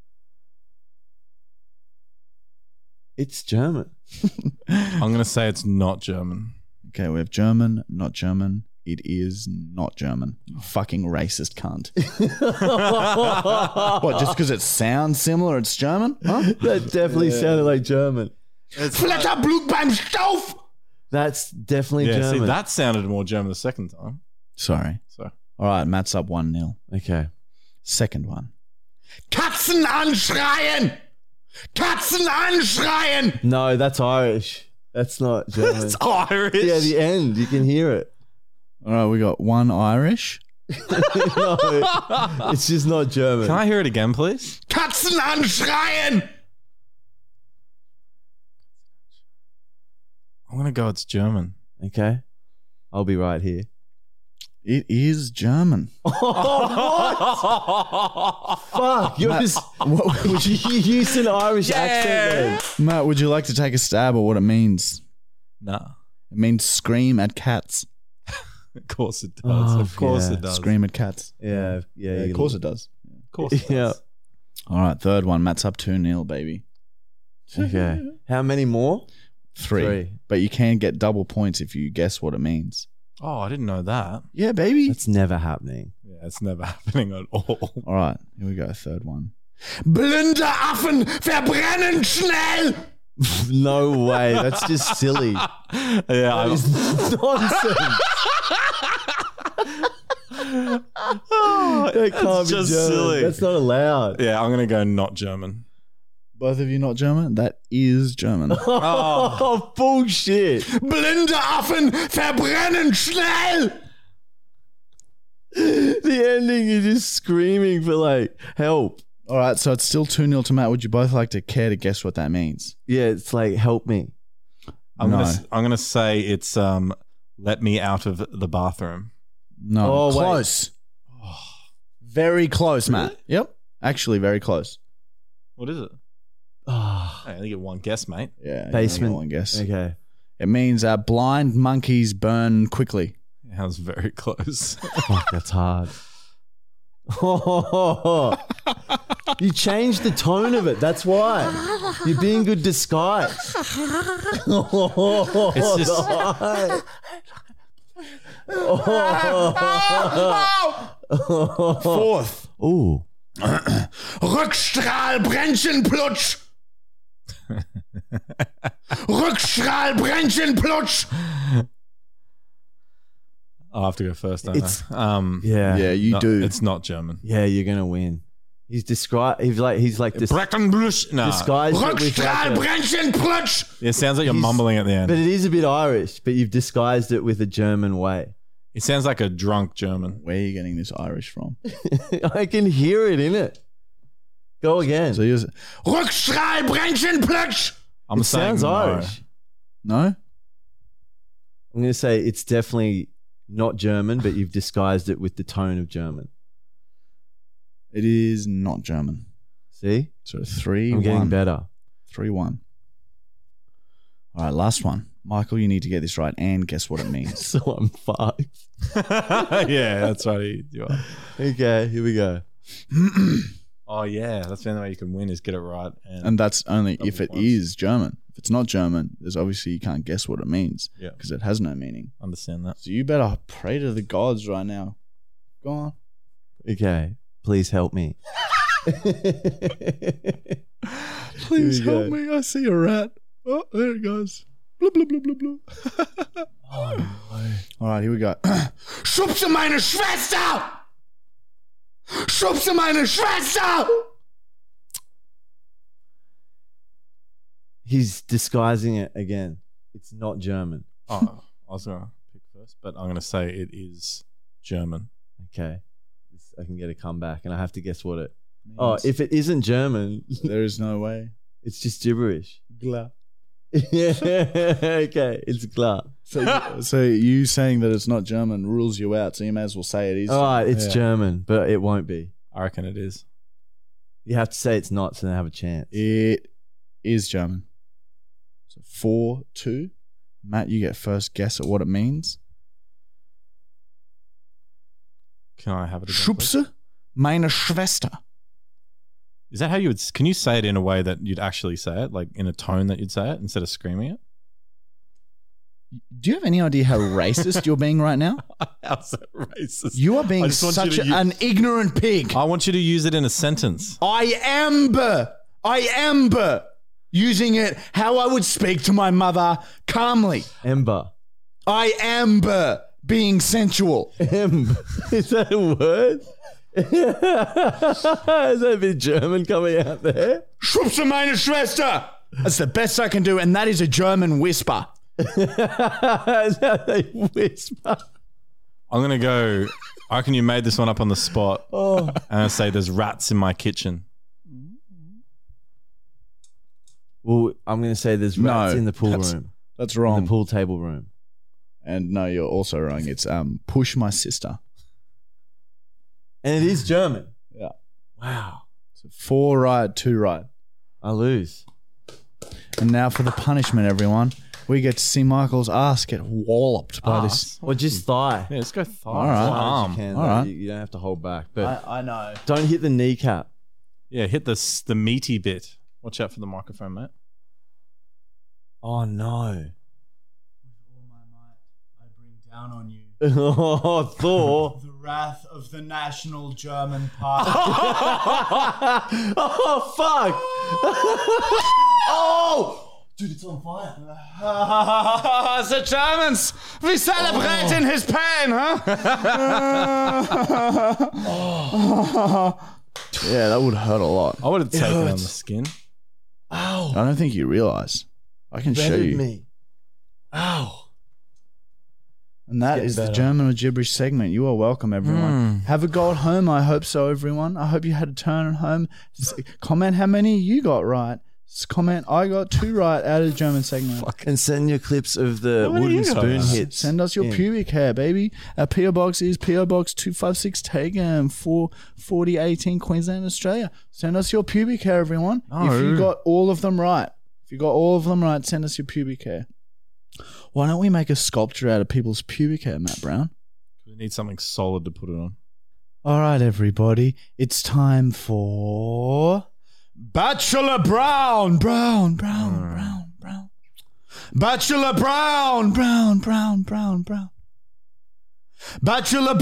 It's German. I'm going to say it's not German. Okay, we have German, not German. It is not German. You fucking racist cunt. What, just because it sounds similar, it's German? Huh? That definitely sounded like German. Flatterblug beim Stauf! That's definitely Yeah, German. see, that sounded more German the second time. Sorry. So All right, Matt's up 1-0. Okay. Second one. Katzen anschreien! Katzen anschreien! No, that's Irish. That's not German. it's Irish. Yeah, the end. You can hear it. All right, we got one Irish. No, it's just not German. Can I hear it again, please? Katzen anschreien! I'm gonna go. It's German. Okay. I'll be right here. It is German. Fuck. You're just, you used an Irish accent then. Matt, would you like to take a stab at what it means? Nah. It means scream at cats. Of course it does. Oh, of course yeah. it does. Scream at cats. Yeah. Yeah. Of course it does. Of course it does. Yeah. All right, third one. Matt's up 2-0, baby. Okay. How many more? Three. But you can get double points if you guess what it means. Oh, I didn't know that. Yeah, baby. That's never happening. Yeah, it's never happening at all. All right, here we go. Third one. Blinde Affen verbrennen schnell! No way. That's just silly. Yeah, It's nonsense. That can't It's be just German. silly. That's not allowed. yeah. I'm gonna go not German. Both of you not German? That is German. Oh, bullshit. Blinde Affen verbrennen schnell! The ending, you're just screaming for like help. All right, so it's still 2-0 to Matt. Would you both like to care to guess what that means? Yeah, it's like help me. I'm No. gonna say it's let me out of the bathroom. No. Oh, wait. Close. Very close, Matt. Yep. Actually, very close. What is it? Oh, I only get one guess, mate. Yeah. Basement. One guess. okay. It means blind monkeys burn quickly. That was very close. Fuck, that's hard. You changed the tone of it. That's why. You're being good disguise. It's just Fourth. Ooh. Rückstrahlbränchenplutsch! Rückstrahlbränchenplutsch! I'll have to go first. Don't It's- I? Yeah. Yeah, you no, do. It's not German. Yeah, you're gonna win. He's this, Breckenblush. No. disguised it with like a, Rückstrahlbränchenplutsch! It sounds like you're He's- mumbling at the end. but it is a bit Irish, but you've disguised it with a German way. It sounds like a drunk German. Where are you getting this Irish from? I can hear it in it. Go again. So you're Rückstrahlbränchenplutsch! I'm It saying sounds no. Irish. no? I'm going to say it's definitely not German, but you've disguised it with the tone of German. It is not German. See? So 3-1. I'm getting better. 3-1. All right, last one. Michael, you need to get this right and guess what it means. So I'm fucked. Yeah, that's right. You are. Okay, here we go. Oh yeah, that's the only way you can win is get it right. And that's only if it points. is German. If it's not German, there's obviously you can't guess what it means Yeah. because it has no meaning. Understand that. So you better pray to the gods right now. Go on. Okay, please help me. Please Here we help go. me. I see a rat. Oh, there it goes. Blah, blah, blah, blah, blah. All right, here we go. Schubse meine Schwester! Schubse meine Schwester! He's disguising it again. It's not German. Oh, I was gonna pick first, but I'm gonna say it is German. Okay. I can get a comeback and I have to guess what it... Oh, if it isn't German, there is no way. it's just gibberish. Gla. Yeah, okay, it's klar. So you saying that it's not German rules you out. So you may as well say it is. All right, it's Yeah. German, but it won't be. I reckon it is. You have to say it's not so they have a chance. It is German. So 4-2. Matt, you get first guess at what it means. Can I have it again? please? Schubse meine Schwester. Is that how you would? Can you say it in a way that you'd actually say it, like in a tone that you'd say it instead of screaming it? Do you have any idea how racist you're being right now? How's that racist? You are I being just want you such to an ignorant pig. I want you to use it in a sentence. I am. using it how I would speak to my mother calmly. Ember. I am being sensual. Is that a word? Is that a bit German coming out there? Schubse meine Schwester. That's the best I can do, and that is a German whisper. Is that they whisper? I'm going to go. I reckon you made this one up on the spot. Oh. And I say there's rats in my kitchen. Well, I'm going to say there's rats No, in the pool that's- room. That's In wrong. the pool table room. And no, you're also wrong. It's push my sister. And it is German. Yeah. Wow. So 4 right, 2 right. I lose. And now for the punishment, everyone. We get to see Michael's ass get walloped by this. Or just thigh. Yeah, let's go thigh. All right. Arm. You can, All though. right. You don't have to hold back. But I know. don't hit the kneecap. Yeah, hit the meaty bit. Watch out for the microphone, mate. Oh, no. With all my might, I bring down on you Oh, Thor. the wrath of the National German Party. Oh, fuck. Oh! Dude, it's on fire. The Germans, we celebrate in his pain, huh? Yeah, that would hurt a lot. I would have taken on the skin. I don't think you realise. I can show Shredded you. me. Ow. And that Getting is the better. German or gibberish segment. You are welcome, everyone. Have a go at home. I hope so, everyone. I hope you had a turn at home. Comment how many you got right. Comment, I got 2 right out of the German segment. And send your clips of the many wooden you got? spoon hits. Send us your in. pubic hair, baby. Our PO box is PO Box 256 Tagan 44018 Queensland, Australia. Send us your pubic hair, everyone. If you got all of them right. If you got all of them right, send us your pubic hair. Why don't we make a sculpture out of people's pubic hair, Matt Brown? We need something solid to put it on. All right, everybody. It's time for Bachelor Brown. Brown. Bachelor Brown. Bachelor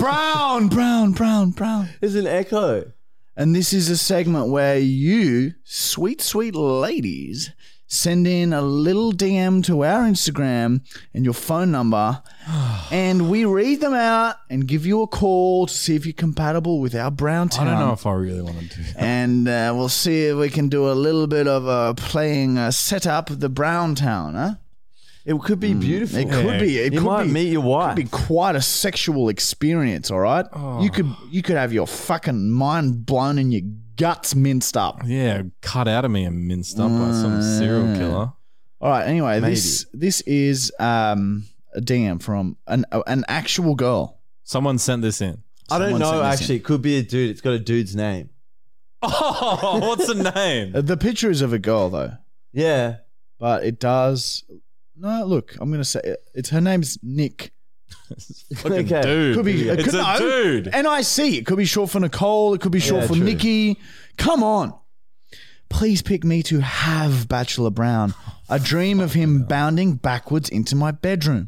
Brown. There's an echo. And this is a segment where you, sweet ladies, send in a little DM to our Instagram and your phone number, and we read them out and give you a call to see if you're compatible with our Brown Town. I don't know if I really want to do that. And we'll see if we can do a little bit of playing setup of the Brown Town, huh? It could be beautiful. It could be. It You could might be, meet your wife. Could be quite a sexual experience. All right, you could have your fucking mind blown and your guts minced up. Yeah, cut out of me and minced up by some serial killer. All right. Anyway, Maybe. this is a DM from an actual girl. Someone sent this in. I don't Someone know, sent this actually. It could be a dude. It's got a dude's name. Oh, what's the name? The picture is of a girl though, Yeah. but it does. No, look, I'm gonna say it's her name's Nick. Fucking Okay. dude. Could be. It's a dude. NIC. It could be short for Nicole. It could be short Yeah, for true. Nikki. Come on. Please pick me to have Bachelor Brown. I dream of him bounding backwards into my bedroom.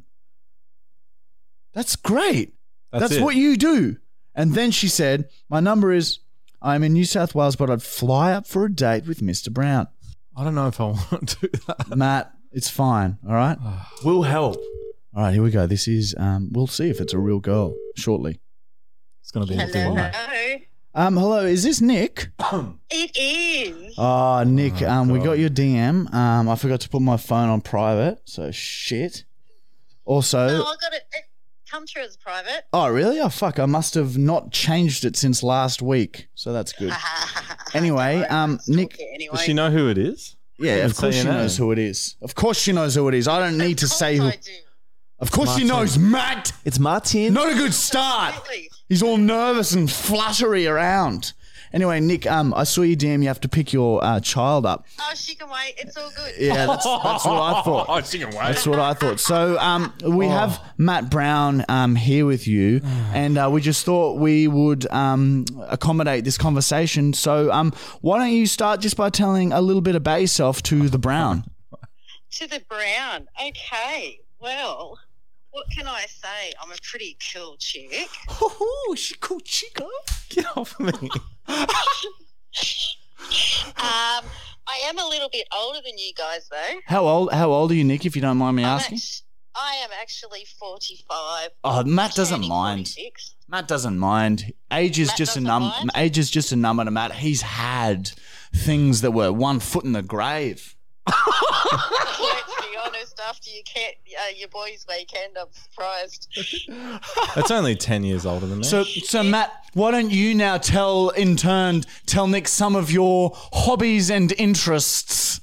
That's great. That's it. what you do. And then she said, my number is, I'm in New South Wales, but I'd fly up for a date with Mr. Brown. I don't know if I want to do that. Matt, it's fine. All right. Will help. All right, here we go. This is, we'll see if it's a real girl shortly. It's going to be a fly. Hello, is this Nick? It is. Oh, Nick, we got your DM. I forgot to put my phone on private, so shit. Also, I got it. It come through as private. oh really? Oh fuck, I must have not changed it since last week, so that's good. Anyway, Nick, Anyway. Does she know who it is? yeah, of Say course your she name. knows who it is. Of course she knows who it is. I don't need to say who. I do. Of course she knows, Matt. It's Martin. Not a good start. Absolutely. He's all nervous and fluttery around. Anyway, Nick, I saw your DM. You have to pick your child up. Oh, she can wait. It's all good. Yeah, that's what I thought. Oh, she can wait. That's what I thought. So we have Matt Brown here with you, and we just thought we would accommodate this conversation. So why don't you start just by telling a little bit about yourself to the Brown? To the Brown. Okay. Well, what can I say? I'm a pretty cool chick. Oh, she cool chica. Get off me. I I am a little bit older than you guys, though. How old are you, Nick, if you don't mind me asking? I am actually 45. Oh, Matt doesn't turning mind. 46. Matt doesn't mind. Age is Matt just a doesn't number. mind? Age is just a number to Matt. He's had things that were 1 foot in the grave. Let's be honest, after your boys' weekend, I'm surprised. It's only 10 years older than me. So Matt, why don't you now tell Nick some of your hobbies and interests?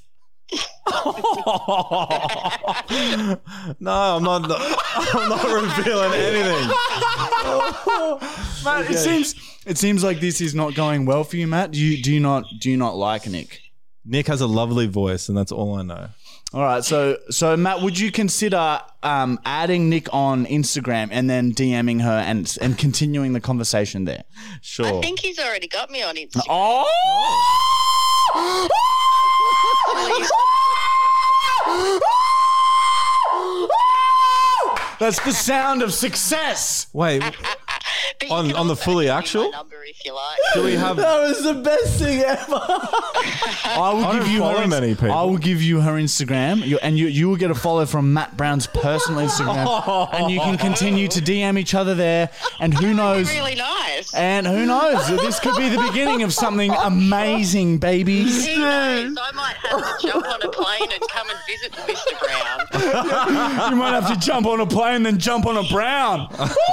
No, I'm not revealing anything. Matt, it seems like this is not going well for you, Matt. Do you not like Nick? Nick has a lovely voice, and that's all I know. All right, so Matt, would you consider adding Nick on Instagram and then DMing her and continuing the conversation there? Sure. I think he's already got me on Instagram. Oh! That's the sound of success. Wait, But you On- can on the also fully give me actual? my number if you like. do we have? That was the best thing ever. I will I give don't you follow her many people. I will give you her Instagram, you will get a follow from Matt Brown's personal Instagram, and you can continue to DM each other there. And who knows? Really nice. And who knows? This could be the beginning of something amazing, babies. Who knows? I might have to jump on a plane and come and visit Mr. Brown. You might have to jump on a plane, then jump on a Brown.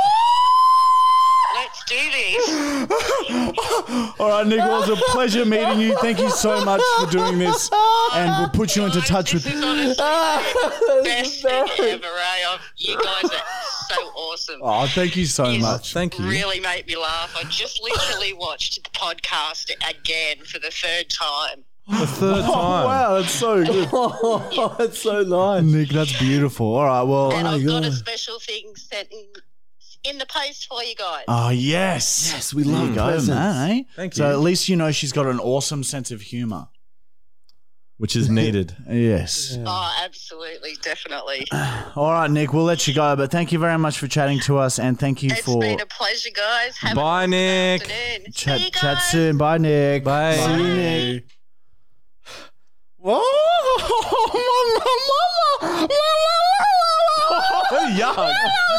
Let's do this. All right, Nick, well, it was a pleasure meeting you. Thank you so much for doing this, and we'll put you into touch with. This is honestly the best thing ever, eh? You guys are so awesome. Oh, thank you so You much. Thank you. really make me laugh. I just literally watched the podcast again for the third time. The third time. Oh, wow, that's so good. Oh, that's so nice. Nick, that's beautiful. All right, well. And Oh, I've got a God. special thing sent in the post for you guys. Oh, yes. Yes, we love presents, presents. eh? Thank So you. at least you know she's got an awesome sense of humour. Which is needed. Yes. Oh, absolutely, definitely. All right, Nick, we'll let you go, but thank you very much for chatting to us, and thank you It's for been a pleasure, guys. Have Bye, a good Nick. afternoon. chat. See you Chat guys. soon. Bye, Nick. Bye. See you, Nick. Oh, yuck.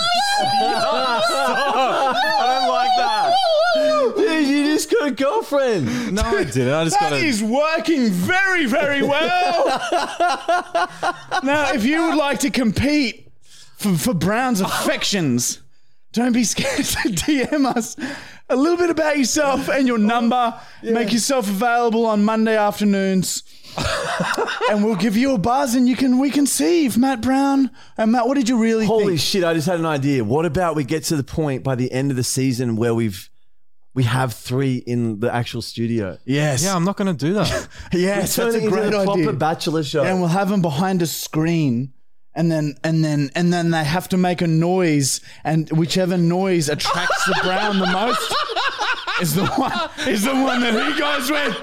I don't like that. Dude, you just got a girlfriend. No, I didn't. I just got That to. is working very, very well. Now, if you would like to compete for Brown's affections, don't be scared to DM us a little bit about yourself and your number. Make yourself available on Monday afternoons. And we'll give you a buzz, and we can see if Matt Brown and Matt, what did you really Holy think? shit, I just had an idea. What about we get to the point by the end of the season where we have 3 in the actual studio? Yes. Yeah, I'm not going to do that. Yes, Turn that's it a into great a proper idea. bachelor show. And we'll have them behind a screen, and then they have to make a noise, and whichever noise attracts the Brown the most is the one that he goes with.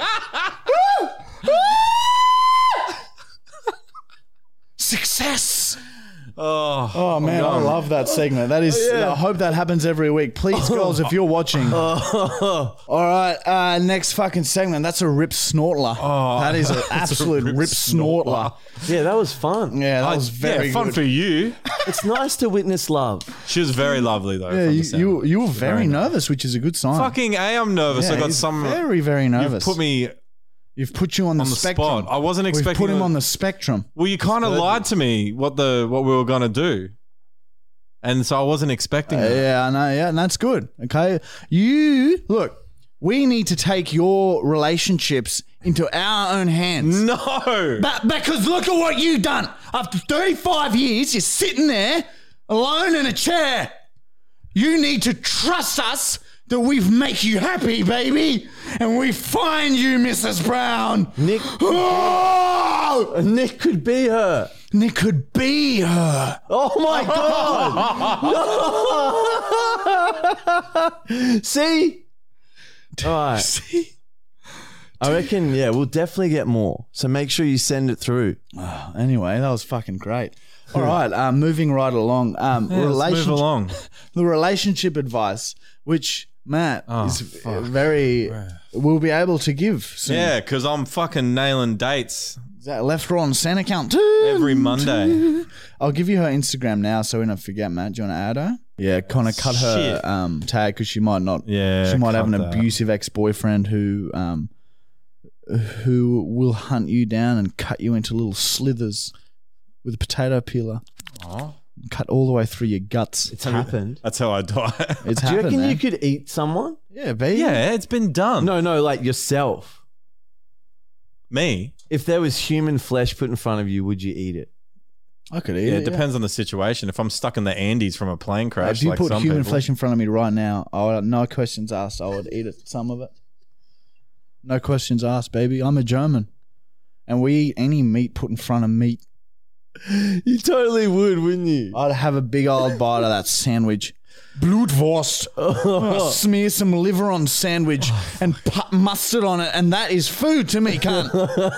Success. Oh man, I love that segment. That is. I hope that happens every week. Please, girls, if you're watching. All right, next fucking segment. That's a rip snortler. That is an absolute rip snortler. Yeah, that was fun. Yeah, that was very fun good. for you. It's nice to witness love. She was very lovely, though. Yeah, from the sound. you were She's very nervous, which is a good sign. Fucking A, I'm nervous. Yeah, I got he's some. very, very nervous. You've put me You've put you on the on the spectrum. spot. I wasn't We've expecting. put him a- on the spectrum. Well, you kind of lied to me what we were going to do, and so I wasn't expecting that. Yeah, I know. Yeah, and that's good. Okay, you look. We need to take your relationships into our own hands. No. Because look at what you've done. After 35 years, you're sitting there alone in a chair. You need to trust us that we make you happy, baby. And we find you, Mrs. Brown. Nick, Oh! Nick could be her. Nick could be her. Oh my God. See? All right. See? I reckon, yeah, we'll definitely get more. So make sure you send it through. Anyway, that was fucking great. All right, moving right along. Let's move along. The relationship advice, which Matt Oh, is fuck. very. Will be able to give. Soon. Yeah, because I'm fucking nailing dates Is that left, right, and center count? every Monday. I'll give you her Instagram now so we don't forget, Matt. Do you want to add her? Yeah, kind of cut her tag because she might not. Yeah, she might have an cut that. abusive ex-boyfriend who will hunt you down and cut you into little slithers with a potato peeler. Oh, Cut all the way through your guts. It's happened. that's how I die. It's Do you happened, reckon man. you could eat someone? Yeah, baby. Yeah, it's been done. No, like yourself. Me? If there was human flesh put in front of you, would you eat it? I could eat Yeah, it. it depends on the situation. If I'm stuck in the Andes from a plane crash, If you like put some human people, flesh in front of me right now, no questions asked. I would eat it, some of it. No questions asked, baby. I'm a German. And we eat any meat put in front of meat. You totally would, wouldn't you? I'd have a big old bite of that sandwich. Blutwurst. Smear some liver on sandwich and put mustard on it, and that is food to me, cunt.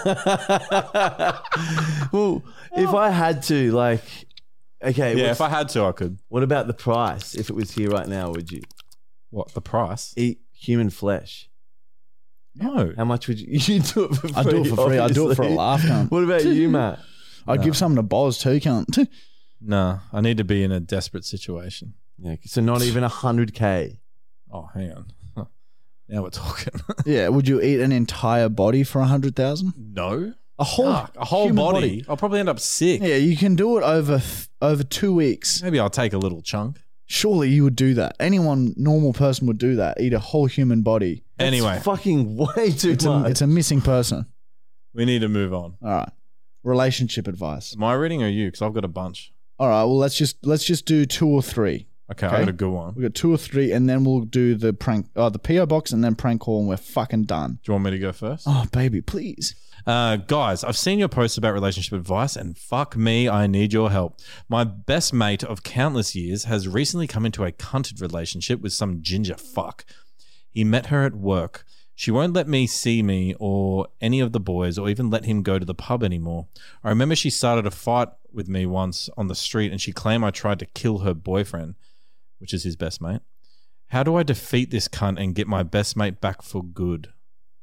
Well, if I had to, like, okay. yeah, what's- if I had to, I could. what about the price? If it was here right now, would you What, the price? eat human flesh? No. How much would you? You do it for free. I do it for free. I do it for a obviously. laugh, cunt. What about you, Matt? I'd give something to Boz too, cunt. No, I need to be in a desperate situation. Yeah, so not even 100K. Oh, hang on. Now we're talking. Yeah, would you eat an entire body for 100,000? No. A whole, Fuck, a whole human body. I'll probably end up sick. Yeah, you can do it over 2 weeks. Maybe I'll take a little chunk. Surely you would do that. Anyone, normal person would do that. Eat a whole human body. Anyway, It's fucking way too It's much. a missing person. we need to move on. All right. Relationship advice. Am I reading or you? Because I've got a bunch. All right. Well, let's just do 2 or 3. Okay, Okay. I got a good one. We got 2 or 3, and then we'll do the the PO box, and then prank call, and we're fucking done. Do you want me to go first? Oh, baby, please. Guys, I've seen your posts about relationship advice, and fuck me, I need your help. My best mate of countless years has recently come into a cunted relationship with some ginger fuck. He met her at work. She won't let me see me or any of the boys or even let him go to the pub anymore. I remember she started a fight with me once on the street and she claimed I tried to kill her boyfriend, which is his best mate. How do I defeat this cunt and get my best mate back for good?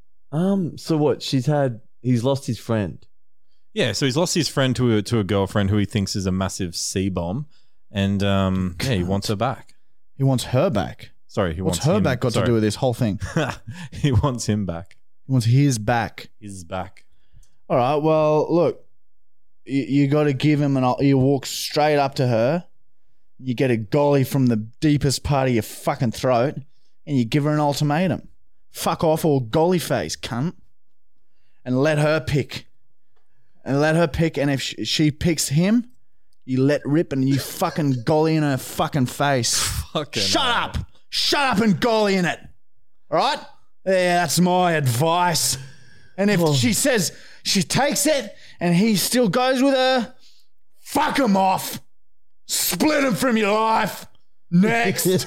So what? He's lost his friend. Yeah, so he's lost his friend to a girlfriend who he thinks is a massive C-bomb, and he wants her back. He wants her back. Sorry, he What's wants her him. back got to do with this whole thing? He wants him back. He wants his back. He's back. All right. Well, look, you got to give him you walk straight up to her. You get a golly from the deepest part of your fucking throat, and you give her an ultimatum. Fuck off or golly face, cunt. And let her pick. And if she picks him, you let rip and you fucking golly in her fucking face. Fucking Shut up. Shut up and golly in it. All right? Yeah, that's my advice. And if she says she takes it and he still goes with her, fuck him off. Split him from your life. Next.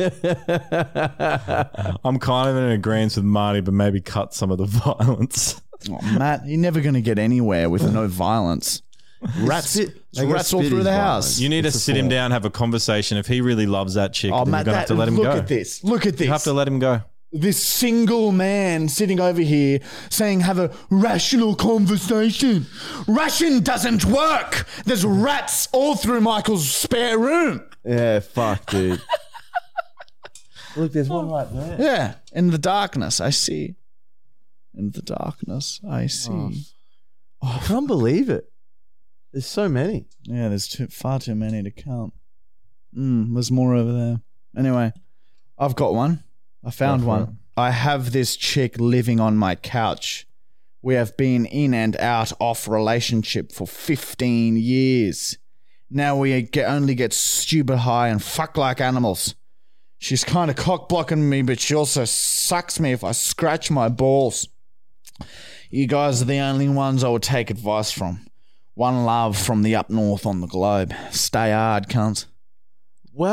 I'm kind of in agreement with Marty, but maybe cut some of the violence. Oh, Matt, you're never going to get anywhere with no violence. Rats all through the house. You need to sit him down, have a conversation. If he really loves that chick, Oh, then Matt, you're going to have to let him look go. at this. Look at this. You have to let him go. This single man sitting over here saying have a rational conversation. Ration doesn't work. There's rats all through Michael's spare room. Yeah, fuck, dude. Look, there's one right there. Yeah, in the darkness, I see. In the darkness, I see. I can't believe it. There's so many. Yeah, there's far too many to count. There's more over there. Anyway, I've got one. I found Go for it. one. I have this chick living on my couch. We have been in and out off relationship for 15 years. Now we only get stupid high and fuck like animals. She's kind of cock blocking me, but she also sucks me if I scratch my balls. You guys are the only ones I would take advice from. One love from the up north on the globe. Stay hard, cunts.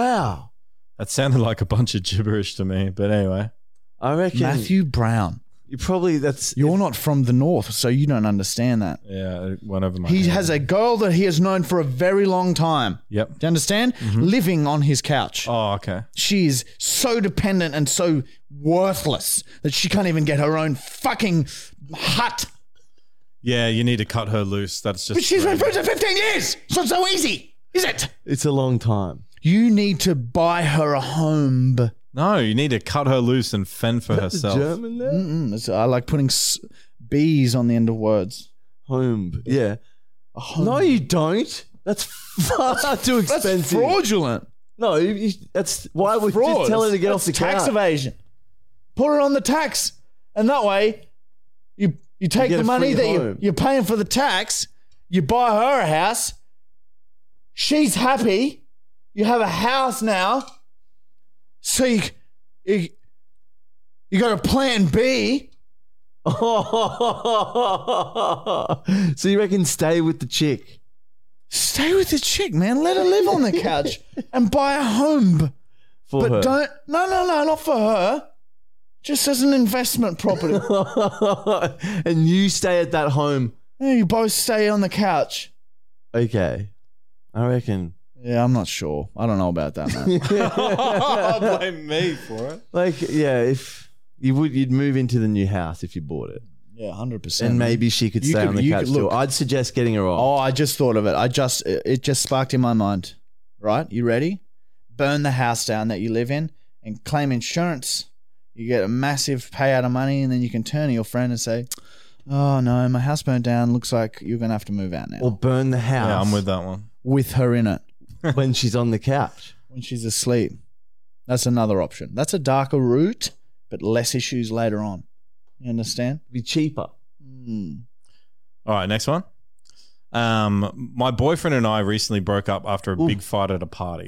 Wow. That sounded like a bunch of gibberish to me, but anyway. I reckon. Matthew Brown. You probably that's You're not from the north, so you don't understand that. Yeah, it went over my He head. has a girl that he has known for a very long time. Yep. Do you understand? Living on his couch. Oh, okay. She is so dependent and so worthless that she can't even get her own fucking hut. Yeah, you need to cut her loose. That's just. But she's been friends for 15 years. It's not so easy, is it? it's a long time. You need to buy her a home. No, you need to cut her loose and fend for herself. German there? I like putting B's on the end of words. Home. Yeah. No, you don't. That's far too expensive. That's fraudulent. No, that's why would you Fraud. just tell her to get off the Tax couch? evasion. Put her on the tax, and that way, you take get the a money free that home. you're paying for the tax. You buy her a house. She's happy. You have a house now. So you got a plan B. So you reckon stay with the chick? Stay with the chick, man. Let her live on the couch and buy a home. For But her. don't. No, not for her. Just as an investment property. And you stay at that home. Yeah, you both stay on the couch. Okay. I reckon. Yeah, I'm not sure. I don't know about that, man. Blame me for it. Like, yeah, if you'd move into the new house if you bought it. Yeah, 100%. And maybe she could You stay could- on the you couch could too. look- I'd suggest getting her off. Oh, I just thought of it. It just sparked in my mind. Right? You ready? Burn the house down that you live in and claim insurance. You get a massive payout of money, and then you can turn to your friend and say, "Oh no, my house burnt down. Looks like you're gonna have to move out now." Or burn the house Yeah, I'm with that one. With her in it when she's on the couch. when she's asleep. That's another option. That's a darker route, but less issues later on. You understand? Be cheaper. All right, next one. My boyfriend and I recently broke up after a big fight at a party.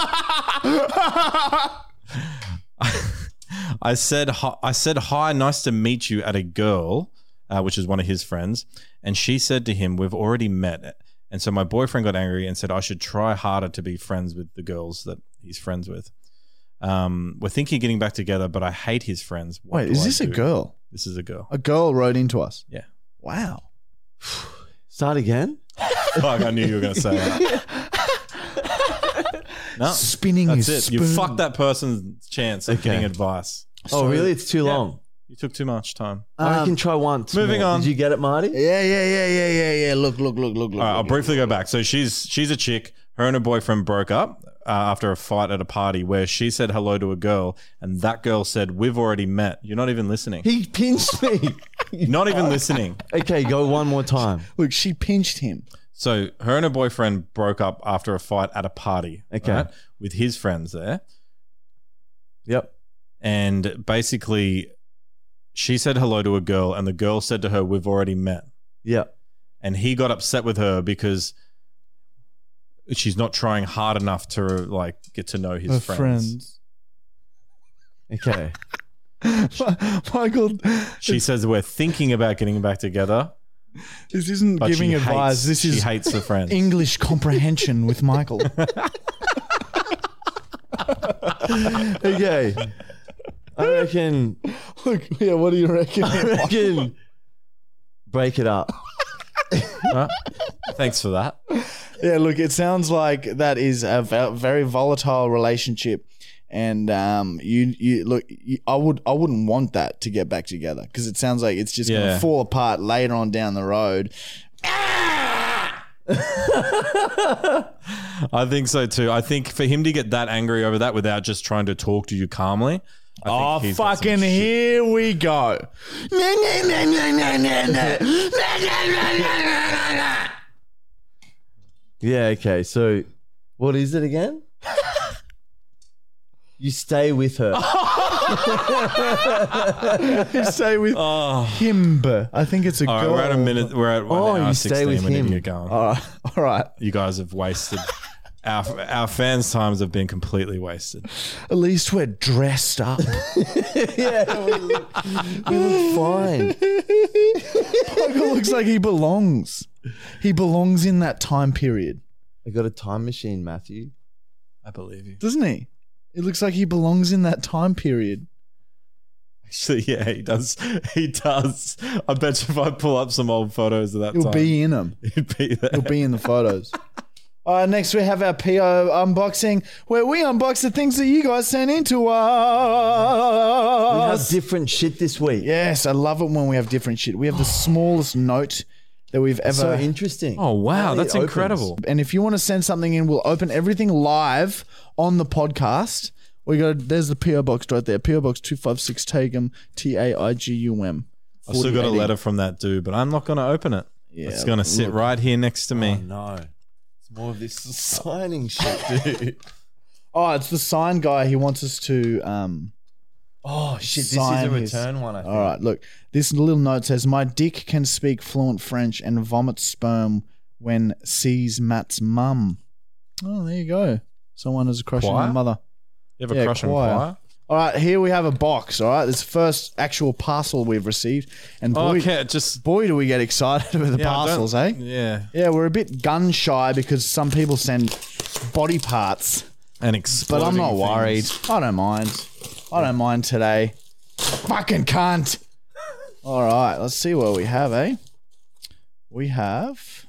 I said hi, nice to meet you at a girl, which is one of his friends, and she said to him, "We've already met." And so my boyfriend got angry and said I should try harder to be friends with the girls that he's friends with. We're thinking of getting back together, but I hate his friends. What Wait, do is I this a do? girl? This is a girl. A girl wrote into us. Yeah. Wow. Start again? Fuck, I knew you were going to say that. No, Spinning that's his it. You spoon. fucked that person's chance of Okay. getting advice. Oh, really? It's too Yeah. long. You took too much time. I can try once. moving more. on. Did you get it, Marty? Yeah. Look. All right, I'll briefly go back. So she's a chick. Her and her boyfriend broke up after a fight at a party where she said hello to a girl, and that girl said, "We've already met." You're not even listening. He pinched me. You're not even listening. Okay, go one more time. Look, she pinched him. So her and her boyfriend broke up after a fight at a party. Okay. with his friends there, Yep. and basically, she said hello to a girl, and the girl said to her, "We've already met." Yep. And he got upset with her because she's not trying hard enough to like get to know his friends. Okay. Michael, She says we're thinking about getting back together, this isn't but giving she advice. hates, This she is hates the friends. English comprehension with Michael. Okay. I reckon. Look, yeah, what do you reckon? I reckon. Break it up. Huh? Thanks for that. Yeah, look, it sounds like that is a very volatile relationship, and you look. I wouldn't want that to get back together because it sounds like it's just going Yeah. to fall apart later on down the road. I think so too. I think for him to get that angry over that without just trying to talk to you calmly. I think he's got some Fucking shit. here we go. Yeah, okay. So, what is it again? You stay with her. Stay with him. I think it's a All right, girl. we're at a minute. We're at 1 Oh, hour you stay 16. with We need him. to get going. All right. You guys have wasted. Our fans' times have been completely wasted. At least we're dressed up. Yeah, we look fine. Michael looks like he belongs. He belongs in that time period, I got a time machine, Matthew. I believe you. doesn't he? It looks like he belongs in that time period. Actually, yeah, he does. He does. I bet you if I pull up some old photos of that He'll time, be in them. he'd be there. He'll be in the photos. All right, next we have our PO unboxing, where we unbox the things that you guys sent in to We have us. different shit this week. Yes, I love it when we have different shit. We have the smallest note that we've ever. So interesting. Oh wow, How that's it opens. incredible. And if you want to send something in, we'll open everything live on the podcast. There's the PO box right there. PO box 256 Taigum, Taigum. I still got a letter from that dude, but I'm not going to open it. Yeah, It's going to sit look. right here next to me. Oh, no. It's more of this signing shit, dude. Oh, it's the sign guy. He wants us to. Oh, shit. This is Sign a his- return one, I think. All right, look. This little note says, "My dick can speak fluent French and vomit sperm when sees Matt's mum." Oh, there you go. Someone has a crush on Choir? your mother. You have a crush on choir? All right, here we have a box. All right, this is the first actual parcel we've received, and boy, Okay, just boy, do we get excited with the yeah, I don't- parcels, eh? Yeah, Yeah, we're a bit gun shy because some people send body parts, and but exploding I'm not worried. things. I don't mind. I don't mind today. Fucking cunt. All right, let's see what we have, eh? We have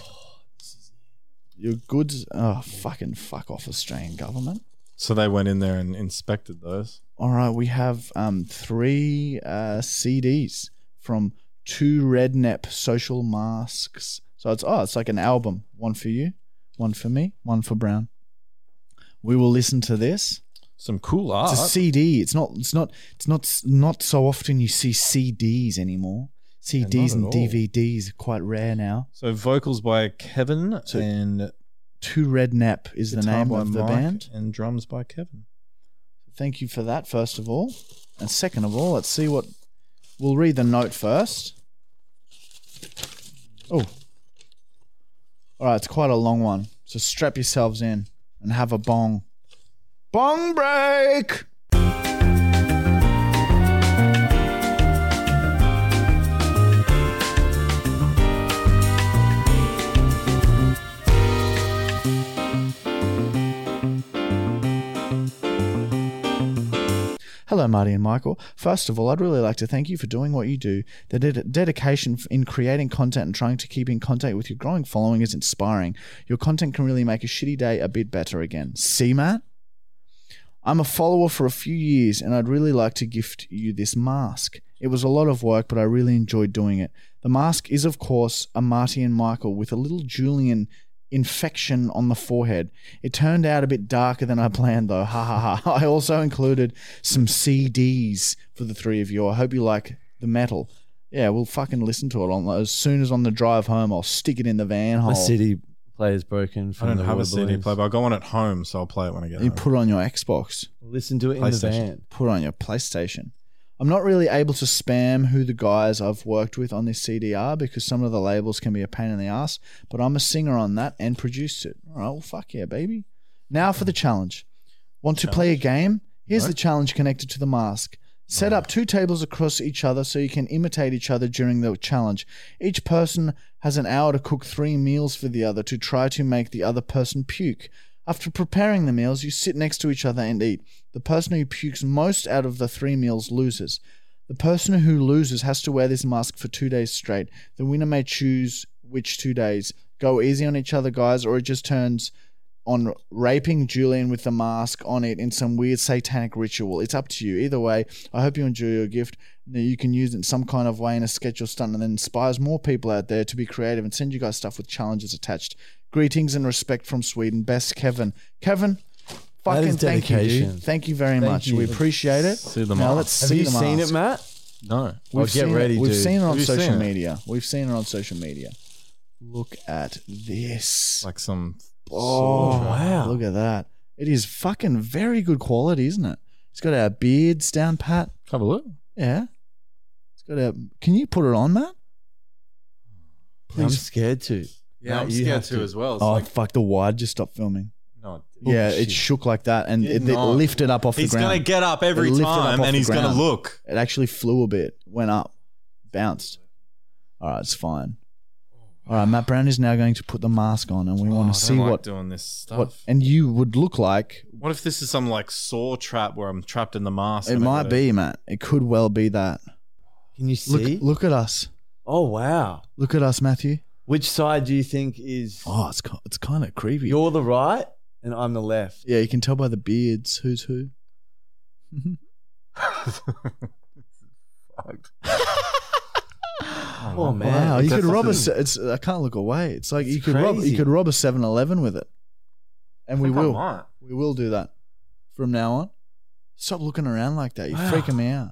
your goods. Oh, fucking fuck off, Australian government. So they went in there and inspected those. All right, we have 3 CDs from 2 Redknapp Social Masks. So it's like an album. One for you, one for me, one for Brown. We will listen to this. Some cool art. It's a CD. It's not so often you see CDs anymore. CDs and not at all. DVDs are quite rare now. So vocals by Kevin So- and 2 Redknapp is the guitar name by of the Mike band. and drums by Kevin. Thank you for that, first of all. And second of all, let's see what... We'll read the note first. Oh. All right, it's quite a long one. So strap yourselves in and have a bong. Bong break! Hello, Marty and Michael. First of all, I'd really like to thank you for doing what you do. The dedication in creating content and trying to keep in contact with your growing following is inspiring. Your content can really make a shitty day a bit better again. See, Matt? I'm a follower for a few years and I'd really like to gift you this mask. It was a lot of work, but I really enjoyed doing it. The mask is, of course, a Marty and Michael with a little Julian infection on the forehead. It turned out a bit darker than I planned though. Ha ha ha. I also included some CDs for the 3 of you. I hope you like the metal. Yeah, we'll fucking listen to it as soon as on the drive home. I'll stick it in the van hole. My CD player's broken. I From don't the have a water CD balloons. player, but I got one at home, so I'll play it when I get You home. put it on your Xbox. Listen to it in the PlayStation. van. Put it on your PlayStation. I'm not really able to spam who the guys I've worked with on this CD are because some of the labels can be a pain in the ass, but I'm a singer on that and produced it. All right, well, fuck yeah, baby. Now for the challenge. Want to play a game? Here's the challenge connected to the mask. Set up 2 tables across each other so you can imitate each other during the challenge. Each person has an hour to cook 3 meals for the other to try to make the other person puke. After preparing the meals, you sit next to each other and eat. The person who pukes most out of the 3 meals loses. The person who loses has to wear this mask for 2 days straight. The winner may choose which 2 days. Go easy on each other, guys, or it just turns on raping Julian with the mask on it in some weird satanic ritual. It's up to you. Either way, I hope you enjoy your gift, that you can use it in some kind of way in a sketch or stunt and then inspires more people out there to be creative and send you guys stuff with challenges attached. Greetings and respect from Sweden. Best, Kevin. Kevin, fucking is thank you, dedication. dude. Thank you very Thank much. you. We appreciate it. See the Now mask. let's Have see you the seen mask. it, Matt? No. We've get seen ready, it. We've dude. seen it on Have you social seen it? media. We've seen it on social media. Look at this. Like some. Oh, wow. Look at that. It is fucking very good quality, isn't it? It's got our beards down pat. Have a look. Yeah. It's got our... Can you put it on, Matt? I'm Please. scared to. Yeah, Matt, I'm you scared have too as well. It's Oh, like, fuck. The wide just stopped filming. no. Yeah, shit. it shook like that and Yeah, it no. lifted up off He's the ground. going to get up every It lifted up time off and the he's going to ground. look. It actually flew a bit, went up, bounced. All right, it's fine. All right, Matt Brown is now going to put the mask on, and we want to see what doing this stuff. what and you would look like. What if this is some like saw trap where I'm trapped in the mask? It and I might gotta- be, Matt. It could well be that. Can you see? Look at us. Oh, wow. Look at us, Matthew. Which side do you think is... Oh, it's kind of creepy. You're the right and I'm the left. Yeah, you can tell by the beards who's who. Oh, man. Wow, you could rob a. Definitely. It's I can't look away. It's like you It's could rob. You crazy. could rob a 7-Eleven with it, and we think I will. might. We will do that from now on. Stop looking around like that. You're Wow. freaking me out.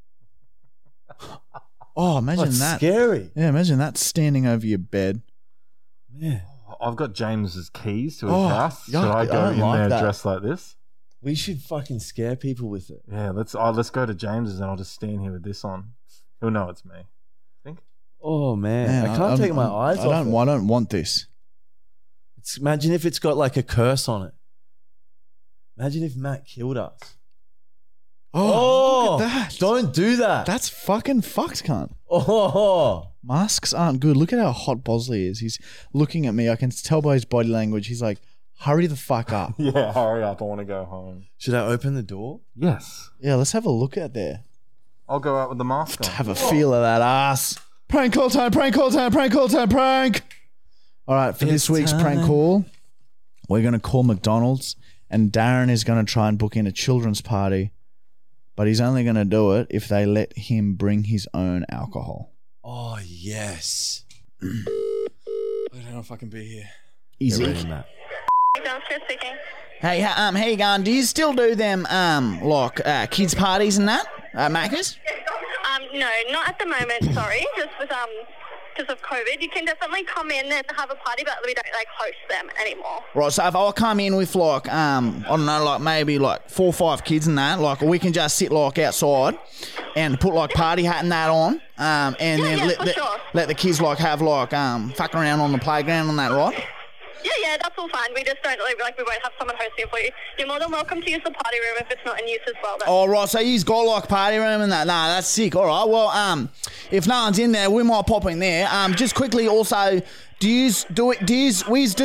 Oh, imagine That's that. scary. Yeah, imagine that standing over your bed. Yeah. I've got James's keys to his Oh, house. Should yuck, I I go don't in like there that. dressed like this? We should fucking scare people with it. Yeah, let's go to James's and I'll just stand here with this on. He'll know it's me. Think? Oh, man. Man, I can't take my eyes off it. I don't want this. Imagine if it's got like a curse on it. Imagine if Matt killed us. Oh, look at that. Don't do that. That's fucking fucked, cunt. Oh, Masks aren't good. Look at how hot Bosley is. He's looking at me. I can tell by his body language. He's like, hurry the fuck up. Yeah, hurry up. I want to go home. should I open the door? Yes. Yeah, let's have a look at there. I'll go out with the mask on. Have a feel of that ass. Prank call time, prank call time, prank call time, prank. All right, for this It's week's prank time. call, we're going to call McDonald's, and Darren is going to try and book in a children's party, but he's only going to do it if they let him bring his own alcohol. Oh, yes. I don't know if I can be here. Easy. Matt. Downstairs speaking. Hey, how you going? Do you still do them, kids parties and that at Macca's? No, not at the moment. Sorry, just with because of COVID. You can definitely come in and have a party, but we don't host them anymore. Right, so if I come in with I don't know, maybe 4 or 5 kids and that, we can just sit outside and put party hat and that on, and then let the kids have fuck around on the playground and that, right? Yeah, that's all fine. We just don't we won't have someone hosting it for you. You're more than welcome to use the party room if it's not in use as well. Though. Oh, right, so you've got party room and that. Nah, that's sick. All right, well, if no one's in there, we might pop in there. Just quickly, also, is it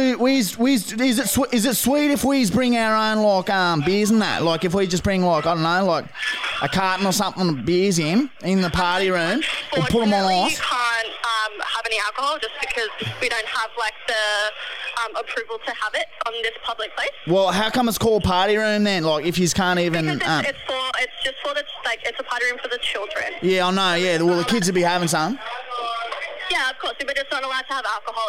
sweet if we bring our own beers and that? If we just bring I don't know, a carton or something of beers in the party room and put them on Unfortunately, ice? you can't have any alcohol just because we don't have the approval to have it on this public place. Well, how come it's called party room then? If you can't even. Because it's just for the it's a party room for the children. Yeah, I know. Yeah, well, the kids will be having some. Yeah, of course, we're just not allowed to have alcohol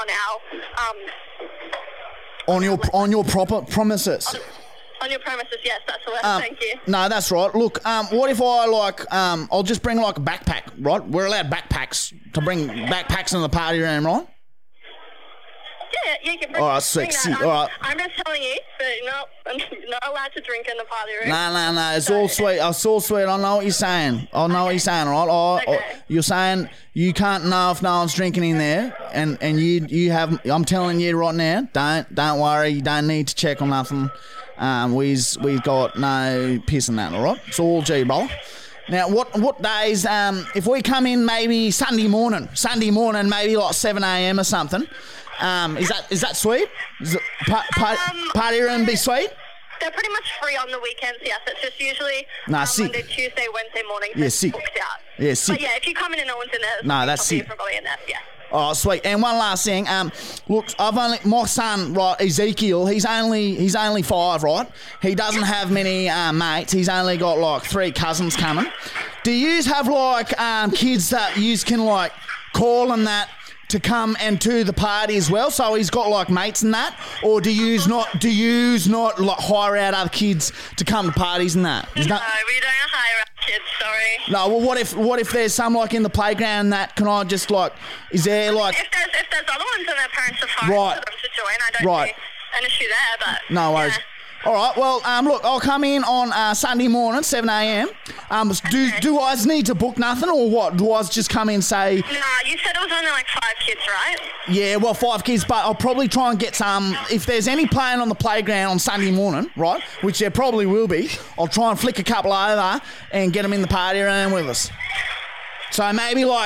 On your proper premises. on your premises. Yes, that's the word. Thank you. No, that's right. Look, what if I I'll just bring a backpack, right? We're allowed backpacks to bring backpacks in the party room, right? Yeah, you can bring, All right, bring sexy. that. All right. I'm just telling you, but I'm not allowed to drink in the party room. No. It's all sweet. It's all sweet. I know what you're saying. All right? Okay. You're saying you can't know if no one's drinking in there, and you have. I'm telling you right now. Don't worry. You don't need to check on nothing. We've got no piss in that. All right. It's all G, brother. Now, what days? If we come in maybe Sunday morning, maybe 7 a.m. or something. Is that sweet? Is it party room be sweet? They're pretty much free on the weekends, yes. It's just usually sick. Monday, Tuesday, Wednesday morning. Yeah, sick. Booked out. Yeah, sick. But yeah, if you come in and no one's in there, No, that's sick. probably in there, yeah. Oh, sweet. And one last thing. Look, my son, right, Ezekiel. He's only 5, right? He doesn't have many mates. He's only got 3 cousins coming. Do you have kids that you can call and that to come and to the party as well? So he's got mates and that, or do you not hire out other kids to come to parties and that? No, we don't hire our kids. Sorry. No, well, what if there's some in the playground that can I just is there If there's other ones and their parents are fine Right. for them to join, I don't see an issue there. But no worries. yeah. All right. Well, look, I'll come in on Sunday morning, 7 a.m. Do I need to book nothing or what? Do I just come in and say? Nah, you said it was only 5 kids, right? Yeah, well, 5 kids, but I'll probably try and get some. If there's any playing on the playground on Sunday morning, right, which there probably will be, I'll try and flick a couple over and get them in the party room with us. So maybe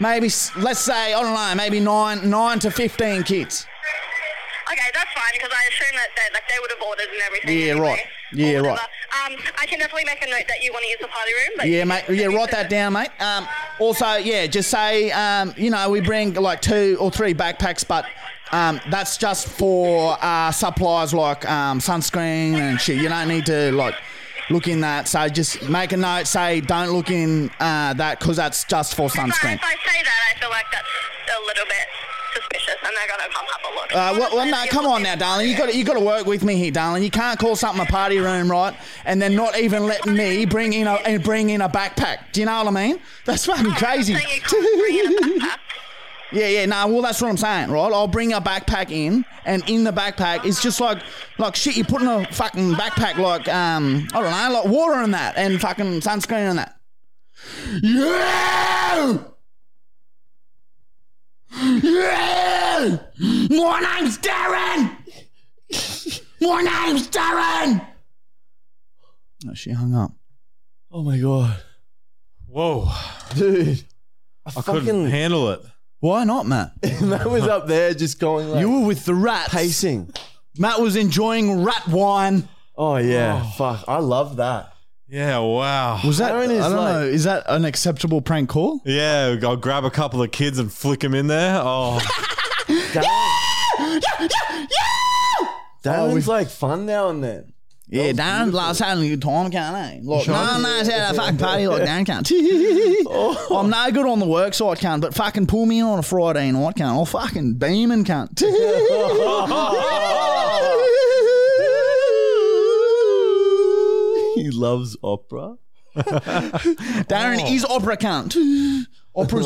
maybe let's say, I don't know, maybe 9 to 15 kids. Okay, that's fine because I assume that they would have ordered and everything. Yeah, anyway, right. Yeah, or right. whatever. I can definitely make a note that you want to use the party room. But Yeah, mate. Yeah, write that down, mate. Also, yeah, just say, we bring like 2 or 3 backpacks, but that's just for supplies like sunscreen and shit. You don't need to like look in that. So just make a note. Say don't look in that because that's just for sunscreen. If I say that, I feel like that's a little bit suspicious, and they're gonna come have a look. Well, no, come on now, darling. You got to work with me here, darling. You can't call something a party room, right? And then not even let me bring in a backpack. Do you know what I mean? That's fucking crazy. So you can't bring in a backpack. Yeah, no, well, that's what I'm saying, right? I'll bring a backpack in, and in the backpack, it's just like shit you put in a fucking backpack, like, I don't know, like water and that, and fucking sunscreen and that. Yeah! Yeah! My name's Darren! My name's Darren! Oh, she hung up. Oh my God. Whoa. Dude. I couldn't handle it. Why not, Matt? Matt was up there just going like... You were with the rats. pacing. Matt was enjoying rat wine. Oh, yeah. Fuck. I love that. Yeah, wow. Was that, Darren is I don't like- know, is that an acceptable prank call? Yeah, I'll grab a couple of kids and flick them in there. Oh, Darren's like fun now and then. Yeah, Darren loves having a good time, can't he? Like, no, it's out of fucking party like Darren can't. I'm no good on the work site, can't, but fucking pull me in on a Friday night, can't. I'll fucking beaming, can't. He loves opera. Darren is opera, can't. Opera's...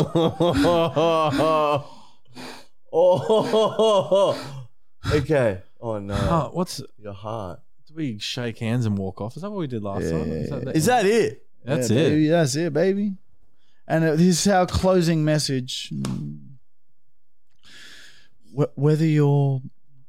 Okay. Oh, no. oh, what's... Your heart. Do we shake hands and walk off? Is that what we did last time? Is that it? That's Yeah, it. baby, that's it, baby. And this is our closing message. Whether you're...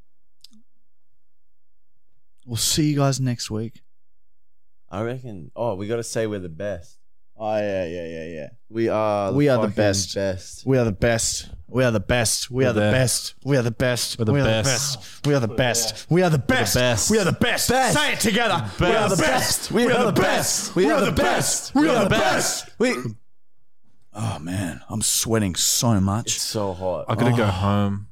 We'll see you guys next week. I reckon. Oh, we got to say we're the best. Oh, yeah. We are We are the fucking best. We are the best. We are the best. We are the best. We are the best. We're the We are the best. best. We are the best. We are the best. best. We are the best. Say it together. We are the best. We are the best. We are the best. We are the best. We. Oh man, I'm sweating so much. It's so hot. I gotta go home.